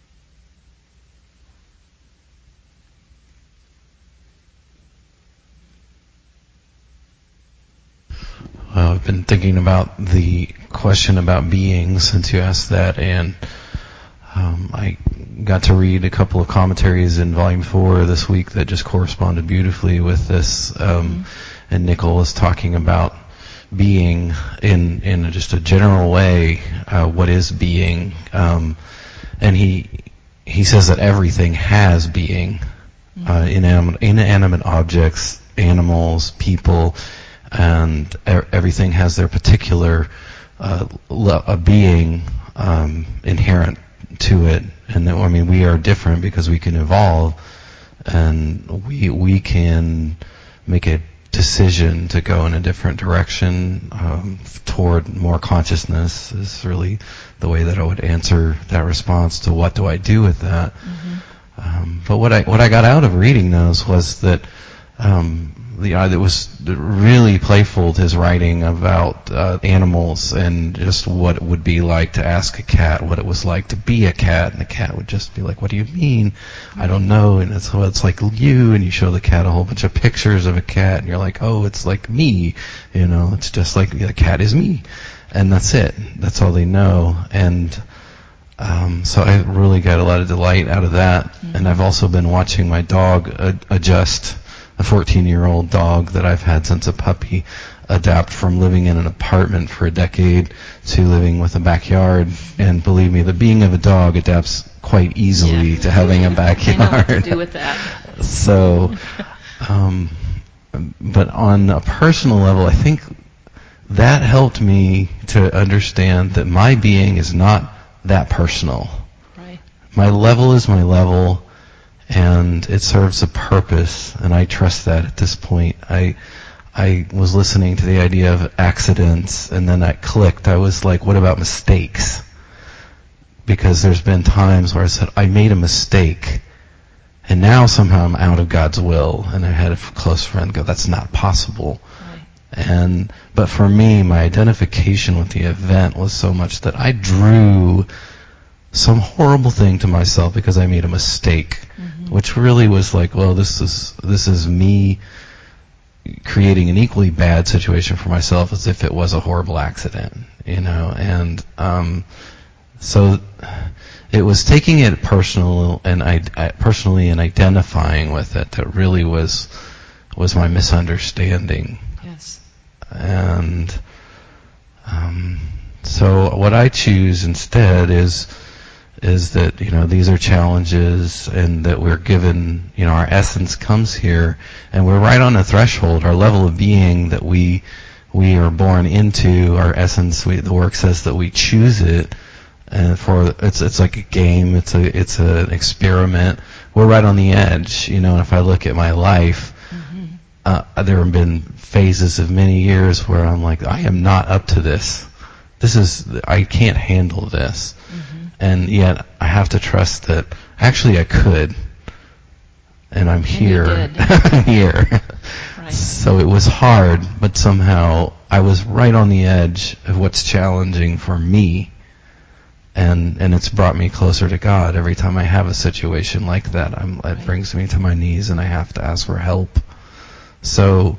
Well, I've been thinking about the question about being since you asked that, and I got to read a couple of commentaries in Volume 4 this week that just corresponded beautifully with this. And Nicol was talking about being in just a general way. What is being? And he says that everything has being. Inanimate objects, animals, people, and everything has their particular a being inherent to it. And I mean, we are different because we can evolve, and we can make a decision to go in a different direction toward more consciousness. Is really the way that I would answer that response to what do I do with that. Mm-hmm. But what I got out of reading those was that the eye that was really playful with his writing about animals and just what it would be like to ask a cat what it was like to be a cat, and the cat would just be like, "What do you mean? I don't know." And it's like you, and you show the cat a whole bunch of pictures of a cat, and you're like, "Oh, it's like me," it's just like the cat is me, and that's it. That's all they know, and so I really got a lot of delight out of that. Mm-hmm. And I've also been watching my dog adjust. A 14-year-old dog that I've had since a puppy adapt from living in an apartment for a decade to living with a backyard. And believe me, the being of a dog adapts quite easily to having a backyard. I know what to do with that. So, but on a personal level, I think that helped me to understand that my being is not that personal. Right. My level is my level. And it serves a purpose, and I trust that at this point. I was listening to the idea of accidents, and then that clicked. I was like, what about mistakes? Because there's been times where I said, I made a mistake, and now somehow I'm out of God's will. And I had a close friend go, that's not possible. Right. But for me, my identification with the event was so much that I drew some horrible thing to myself because I made a mistake, which really was like, well, this is me creating an equally bad situation for myself as if it was a horrible accident, and so it was taking it personal and personally and identifying with it that really was my misunderstanding. Yes. And so what I choose instead is that, these are challenges and that we're given, our essence comes here and we're right on the threshold, our level of being that we are born into, our essence, the work says that we choose it, and it's like a game, it's an experiment. We're right on the edge, and if I look at my life, there have been phases of many years where I'm like, I am not up to this. I can't handle this. And yet I have to trust that actually I could, and I'm here. And you did. I'm here. Right. So it was hard, but somehow I was right on the edge of what's challenging for me, and it's brought me closer to God. Every time I have a situation like that, it brings me to my knees, and I have to ask for help. So,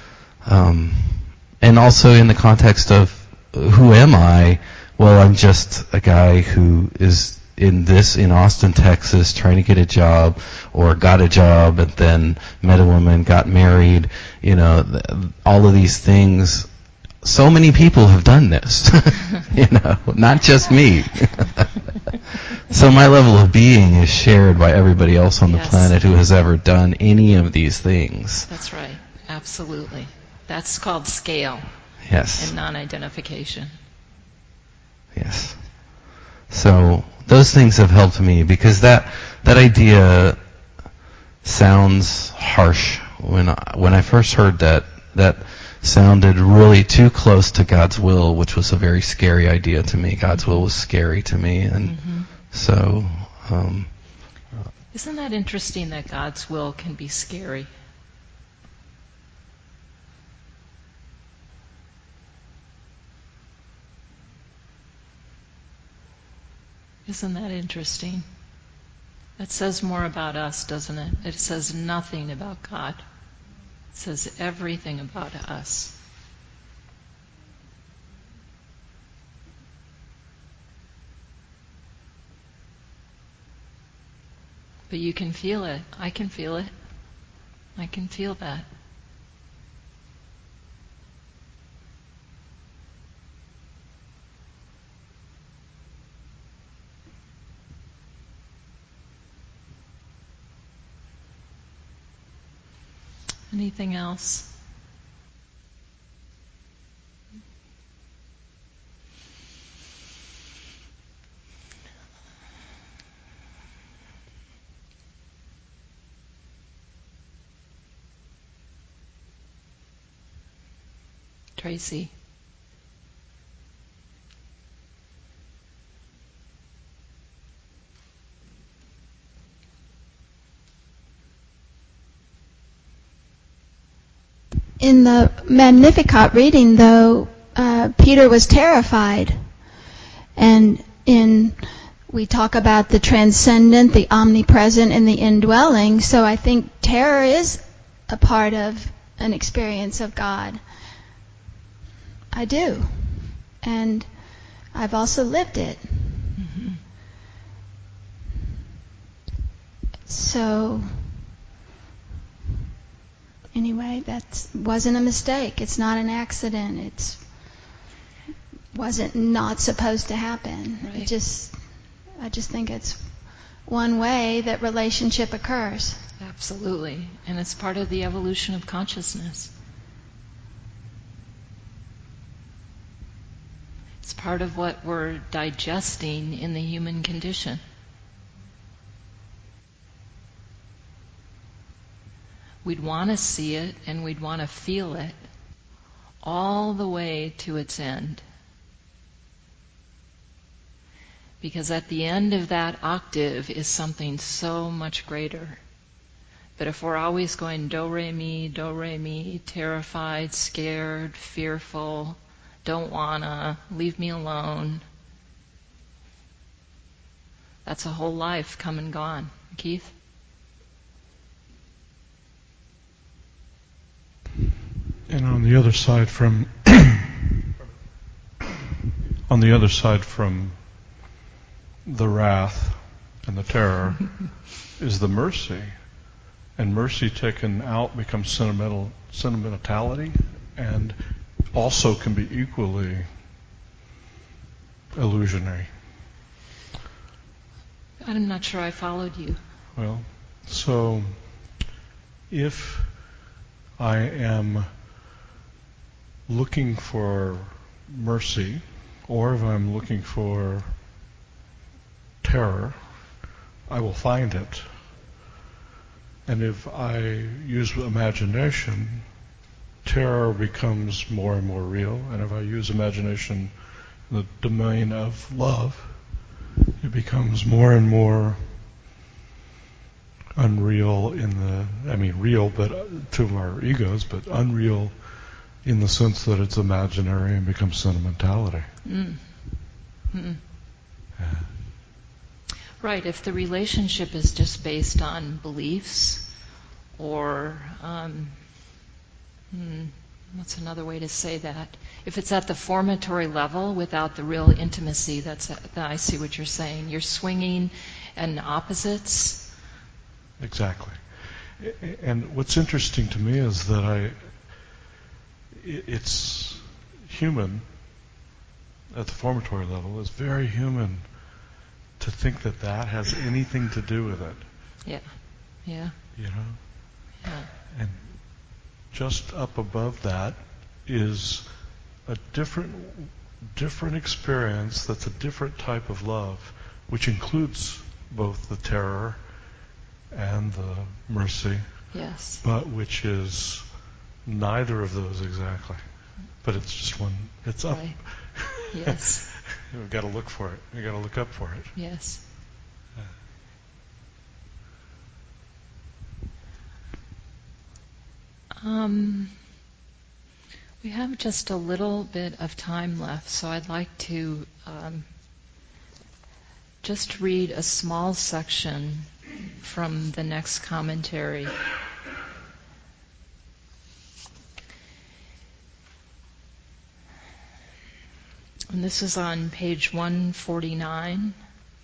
and also in the context of who am I? Well, I'm just a guy who is in Austin, Texas, trying to get a job, or got a job, and then met a woman, got married, all of these things. So many people have done this, not just me. So my level of being is shared by everybody else on the planet who has ever done any of these things. That's right. Absolutely. That's called scale. Yes. And non-identification. Yes. So those things have helped me because that idea sounds harsh. When I first heard that sounded really too close to God's will, which was a very scary idea to me. God's will was scary to me, and so. Isn't that interesting that God's will can be scary? Isn't that interesting? That says more about us, doesn't it? It says nothing about God. It says everything about us. But you can feel it. I can feel it. I can feel that. Anything else? Tracy. In the Magnificat reading, though, Peter was terrified. And we talk about the transcendent, the omnipresent, and the indwelling. So I think terror is a part of an experience of God. I do. And I've also lived it. Mm-hmm. So anyway, that wasn't a mistake. It's not an accident. It wasn't not supposed to happen. Right. I just think it's one way that relationship occurs. Absolutely. And it's part of the evolution of consciousness. It's part of what we're digesting in the human condition. We'd want to see it and we'd want to feel it all the way to its end. Because at the end of that octave is something so much greater. But if we're always going do, re, mi, terrified, scared, fearful, don't wanna, leave me alone, that's a whole life come and gone. Keith? And on the other side from the wrath and the terror is the mercy. And mercy taken out becomes sentimentality, and also can be equally illusionary. I'm not sure I followed you. Well, so if I am looking for mercy, or if I'm looking for terror, I will find it. And if I use imagination, terror becomes more and more real. And if I use imagination in the domain of love, it becomes more and more unreal real, but to our egos, but unreal in the sense that it's imaginary and becomes sentimentality. Mm. Mm. Yeah. Right, if the relationship is just based on beliefs, or what's another way to say that? If it's at the formatory level without the real intimacy, I see what you're saying. You're swinging in opposites. Exactly. And what's interesting to me is that it's human at the formatory level. It's very human to think that has anything to do with it. Yeah. Yeah. You know? Yeah. And just up above that is a different experience that's a different type of love, which includes both the terror and the mercy. Yes. But which is neither of those exactly. But it's just one. It's up. Right. Yes. We've got to look for it. We've got to look up for it. Yes. We have just a little bit of time left, so I'd like to just read a small section from the next commentary. And this is on page 149.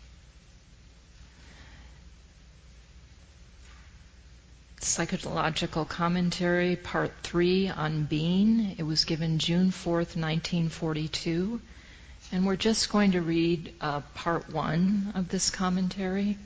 Psychological Commentary, Part 3 on Being. It was given June 4th, 1942. And we're just going to read Part 1 of this commentary.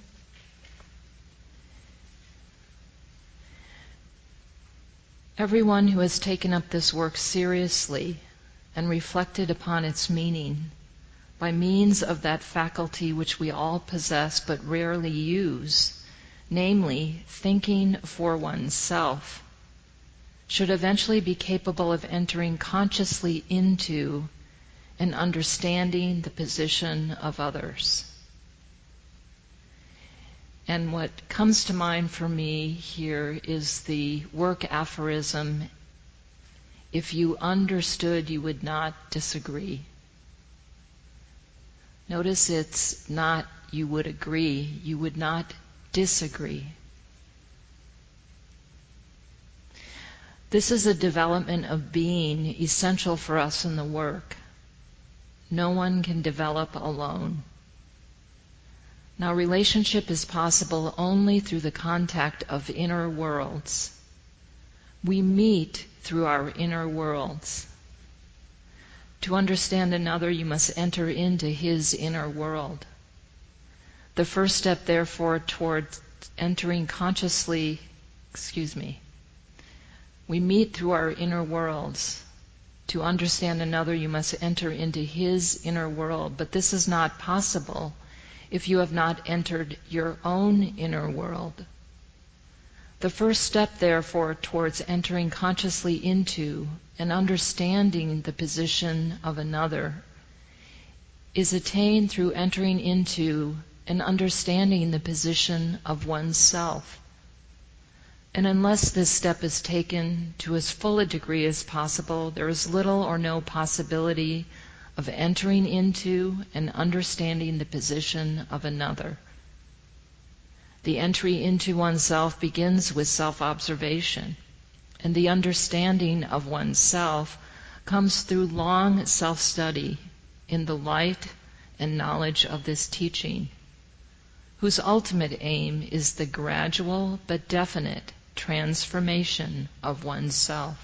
Everyone who has taken up this work seriously and reflected upon its meaning by means of that faculty which we all possess but rarely use, namely, thinking for oneself, should eventually be capable of entering consciously into and understanding the position of others. And what comes to mind for me here is the work aphorism If you understood, you would not disagree. Notice it's not you would agree, you would not disagree. This is a development of being essential for us in the work. No one can develop alone. Now, relationship is possible only through the contact of inner worlds. We meet through our inner worlds. To understand another, you must enter into his inner world. The first step, therefore, towards entering consciously, we meet through our inner worlds. To understand another, you must enter into his inner world. But this is not possible if you have not entered your own inner world. The first step, therefore, towards entering consciously into and understanding the position of another is attained through entering into and understanding the position of oneself. And unless this step is taken to as full a degree as possible, there is little or no possibility of entering into and understanding the position of another. The entry into oneself begins with self-observation, and the understanding of oneself comes through long self-study in the light and knowledge of this teaching, whose ultimate aim is the gradual but definite transformation of oneself.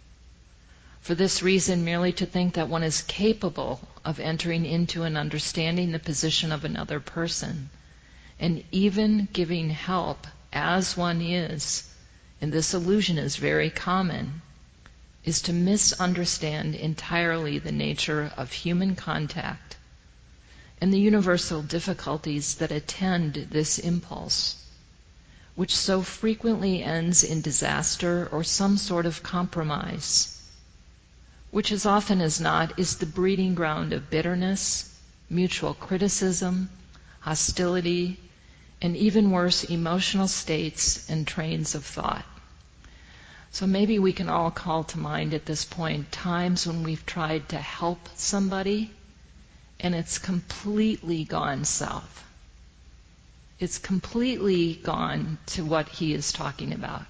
For this reason, merely to think that one is capable of entering into and understanding the position of another person, and even giving help as one is, and this illusion is very common, is to misunderstand entirely the nature of human contact and the universal difficulties that attend this impulse, which so frequently ends in disaster or some sort of compromise, which as often as not is the breeding ground of bitterness, mutual criticism, hostility, and even worse, emotional states and trains of thought. So maybe we can all call to mind at this point times when we've tried to help somebody and it's completely gone south. It's completely gone to what he is talking about.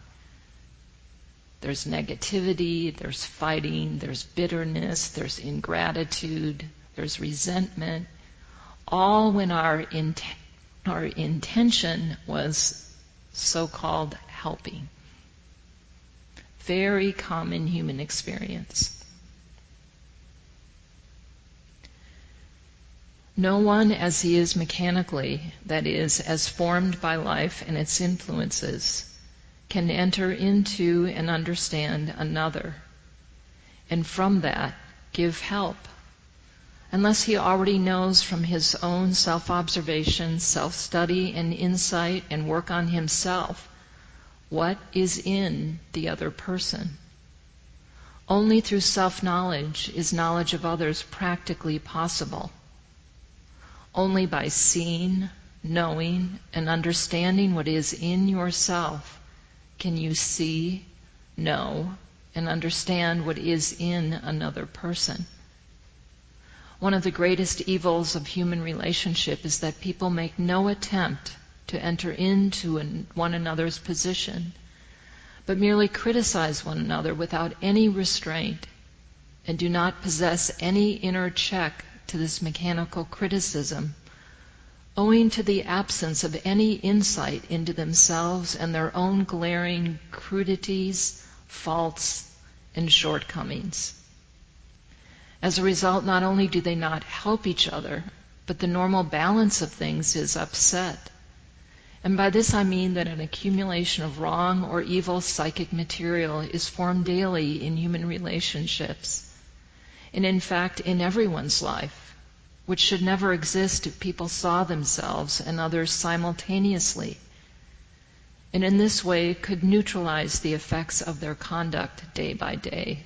There's negativity, there's fighting, there's bitterness, there's ingratitude, there's resentment, all when our intention was so-called helping. Very common human experience. No one as he is mechanically, that is, as formed by life and its influences, can enter into and understand another, and from that give help, unless he already knows from his own self-observation, self-study, and insight and work on himself what is in the other person. Only through self-knowledge is knowledge of others practically possible. Only by seeing, knowing, and understanding what is in yourself can you see, know, and understand what is in another person. One of the greatest evils of human relationship is that people make no attempt to enter into one another's position, but merely criticize one another without any restraint, and do not possess any inner check to this mechanical criticism, owing to the absence of any insight into themselves and their own glaring crudities, faults, and shortcomings. As a result, not only do they not help each other, but the normal balance of things is upset. And by this I mean that an accumulation of wrong or evil psychic material is formed daily in human relationships, and in fact in everyone's life, which should never exist if people saw themselves and others simultaneously, and in this way could neutralize the effects of their conduct day by day.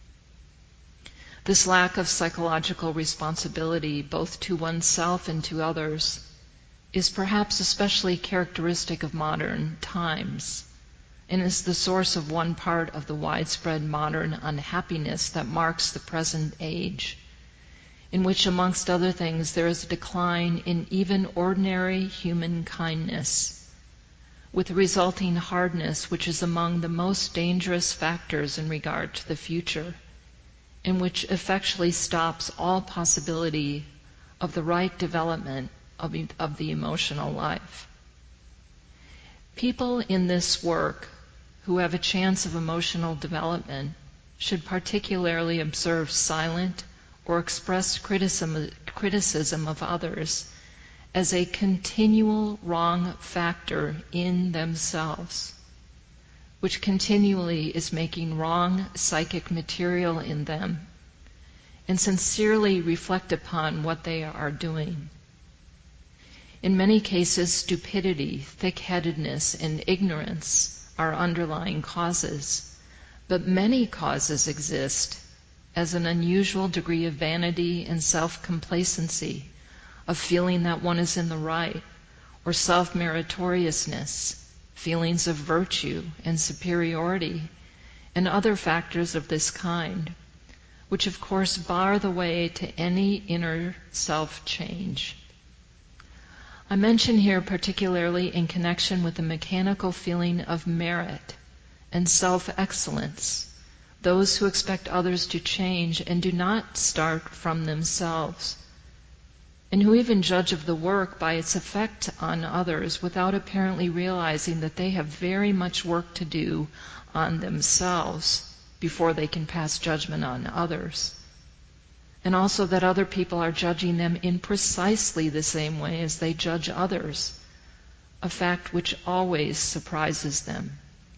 This lack of psychological responsibility, both to oneself and to others, is perhaps especially characteristic of modern times, and is the source of one part of the widespread modern unhappiness that marks the present age, in which, amongst other things, there is a decline in even ordinary human kindness, with the resulting hardness which is among the most dangerous factors in regard to the future, and which effectually stops all possibility of the right development of the emotional life. People in this work who have a chance of emotional development should particularly observe silent or expressed criticism of others as a continual wrong factor in themselves, which continually is making wrong psychic material in them, and sincerely reflect upon what they are doing. In many cases, stupidity, thick-headedness, and ignorance are underlying causes, but many causes exist, as an unusual degree of vanity and self-complacency, of feeling that one is in the right, or self-meritoriousness, feelings of virtue and superiority, and other factors of this kind, which of course bar the way to any inner self-change. I mention here particularly in connection with the mechanical feeling of merit and self-excellence, those who expect others to change and do not start from themselves, and who even judge of the work by its effect on others without apparently realizing that they have very much work to do on themselves before they can pass judgment on others. And also that other people are judging them in precisely the same way as they judge others, a fact which always surprises them.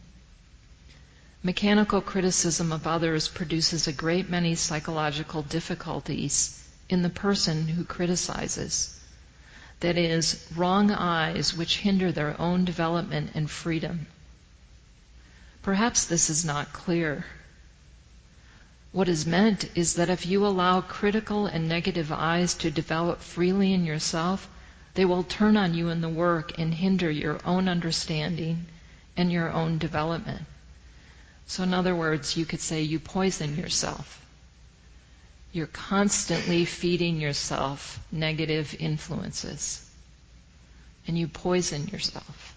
Mechanical criticism of others produces a great many psychological difficulties in the person who criticizes. That is, wrong eyes which hinder their own development and freedom. Perhaps this is not clear. What is meant is that if you allow critical and negative eyes to develop freely in yourself, they will turn on you in the work and hinder your own understanding and your own development. So in other words, you could say you poison yourself. You're constantly feeding yourself negative influences, and you poison yourself.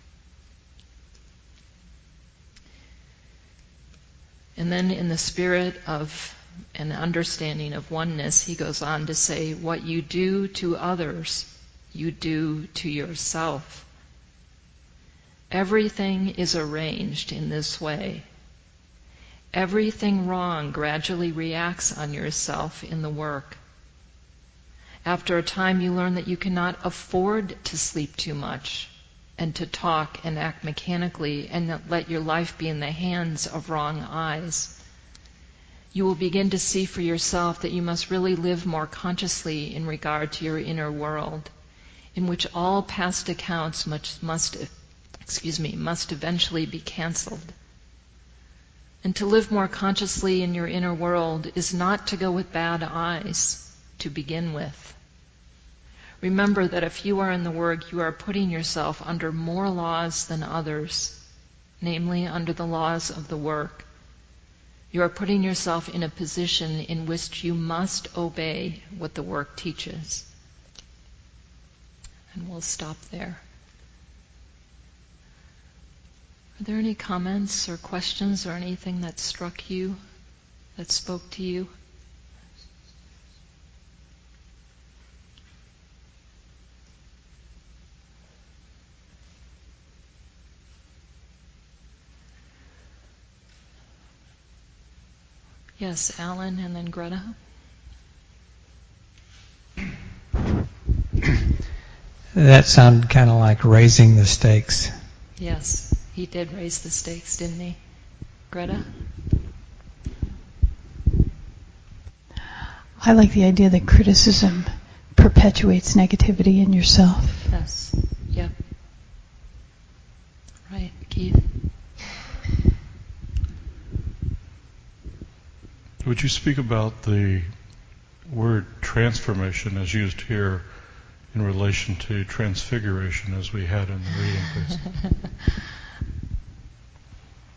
And then in the spirit of an understanding of oneness, he goes on to say, what you do to others, you do to yourself. Everything is arranged in this way. Everything wrong gradually reacts on yourself in the work. After a time, you learn that you cannot afford to sleep too much and to talk and act mechanically and let your life be in the hands of wrong eyes. You will begin to see for yourself that you must really live more consciously in regard to your inner world, in which all past accounts must eventually be canceled. And to live more consciously in your inner world is not to go with bad eyes to begin with. Remember that if you are in the work, you are putting yourself under more laws than others, namely under the laws of the work. You are putting yourself in a position in which you must obey what the work teaches. And we'll stop there. Are there any comments or questions or anything that struck you, that spoke to you? Yes, Alan, and then Greta. That sounded kind of like raising the stakes. Yes, he did raise the stakes, didn't he? Greta? I like the idea that criticism perpetuates negativity in yourself. Yes. Yep. Right. Keith? Would you speak about the word transformation as used here in relation to transfiguration as we had in the reading, please?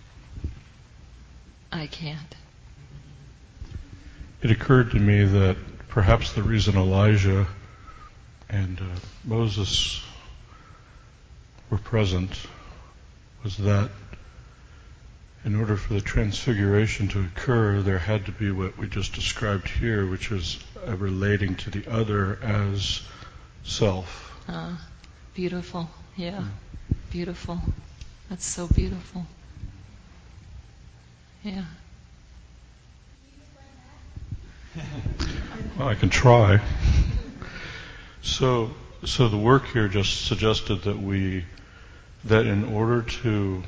I can't. It occurred to me that perhaps the reason Elijah and Moses were present was that in order for the transfiguration to occur, there had to be what we just described here, which is relating to the other as self. Beautiful. Yeah. Beautiful. That's so beautiful. Yeah. Well, I can try. So the work here just suggested that in order to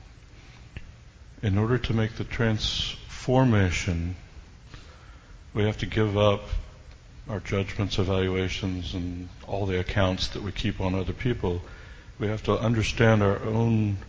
make the transformation, we have to give up our judgments, evaluations, and all the accounts that we keep on other people. We have to understand our own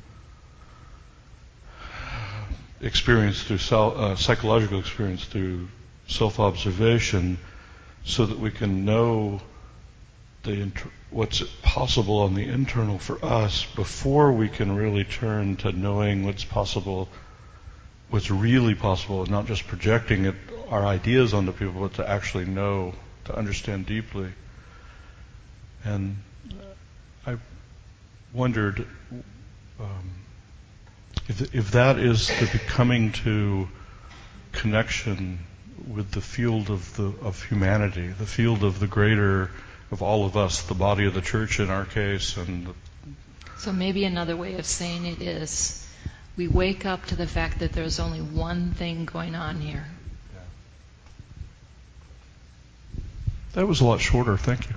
experience through psychological experience, through self-observation, so that we can know what's possible on the internal for us before we can really turn to knowing what's possible, what's really possible, and not just projecting our ideas onto people, but to actually know, to understand deeply. And I wondered if that is the coming to connection with the field of humanity, the field of the greater, of all of us, the body of the church in our case. So maybe another way of saying it is, we wake up to the fact that there's only one thing going on here. That was a lot shorter, thank you.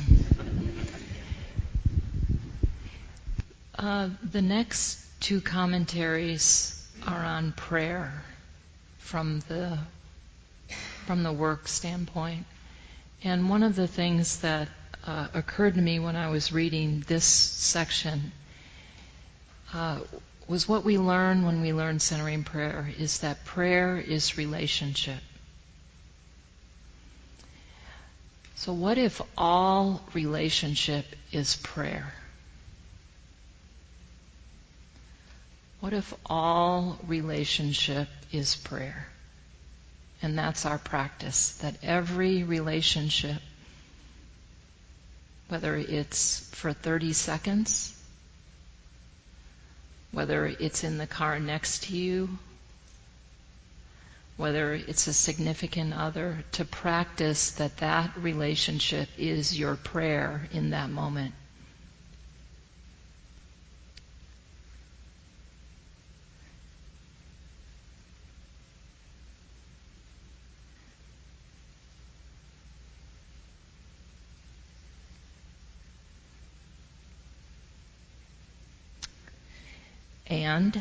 The next two commentaries are on prayer from the work standpoint. And one of the things that occurred to me when I was reading this section was what we learn when we learn centering prayer is that prayer is relationship. So what if all relationship is prayer? What if all relationship is prayer? And that's our practice, that every relationship, whether it's for 30 seconds, whether it's in the car next to you, whether it's a significant other, to practice that relationship is your prayer in that moment. And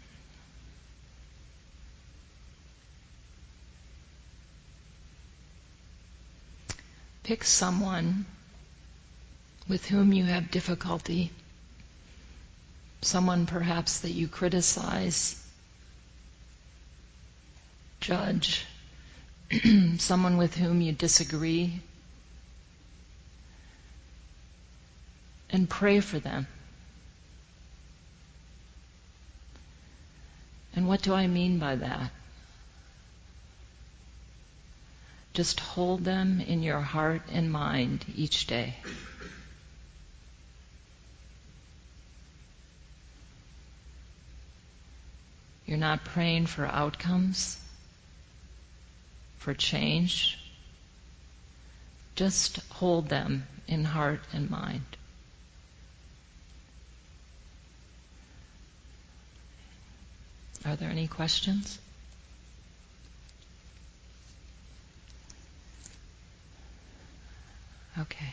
pick someone with whom you have difficulty, someone perhaps that you criticize, judge, someone with whom you disagree, and pray for them. And what do I mean by that? Just hold them in your heart and mind each day. You're not praying for outcomes, for change. Just hold them in heart and mind. Are there any questions? Okay.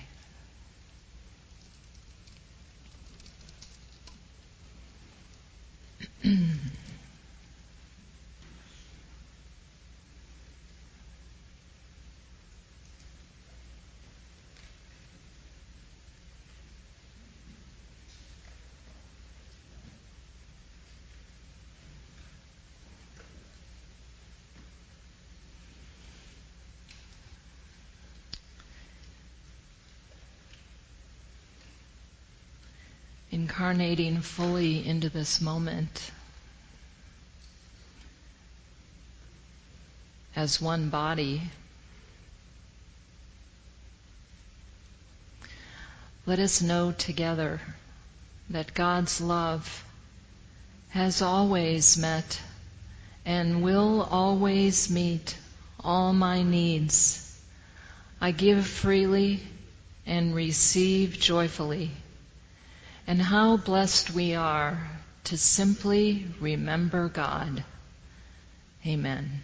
Incarnating fully into this moment, as one body. Let us know together that God's love has always met and will always meet all my needs. I give freely and receive joyfully. And how blessed we are to simply remember God. Amen.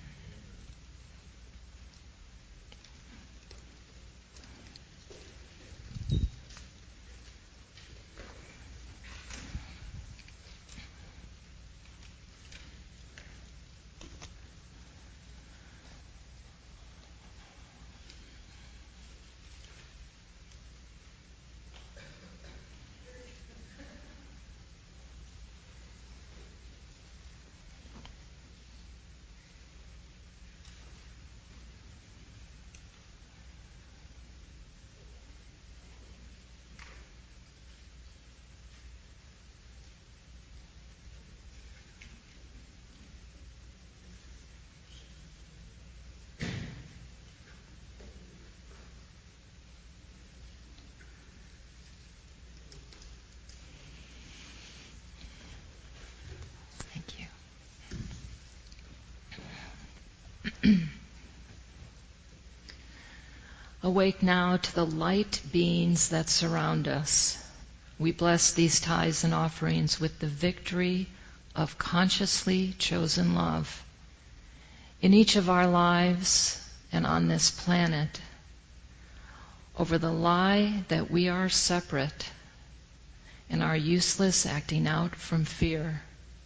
Awake now to the light beings that surround us. We bless these tithes and offerings with the victory of consciously chosen love. In each of our lives and on this planet, over the lie that we are separate and are useless acting out from fear.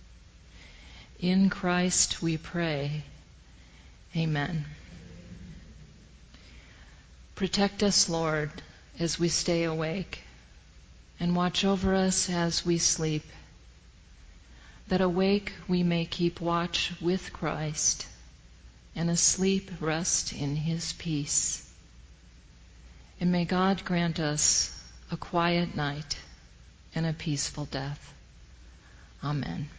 In Christ we pray. Amen. Protect us, Lord, as we stay awake, and watch over us as we sleep, that awake we may keep watch with Christ, and asleep rest in His peace. And may God grant us a quiet night and a peaceful death. Amen.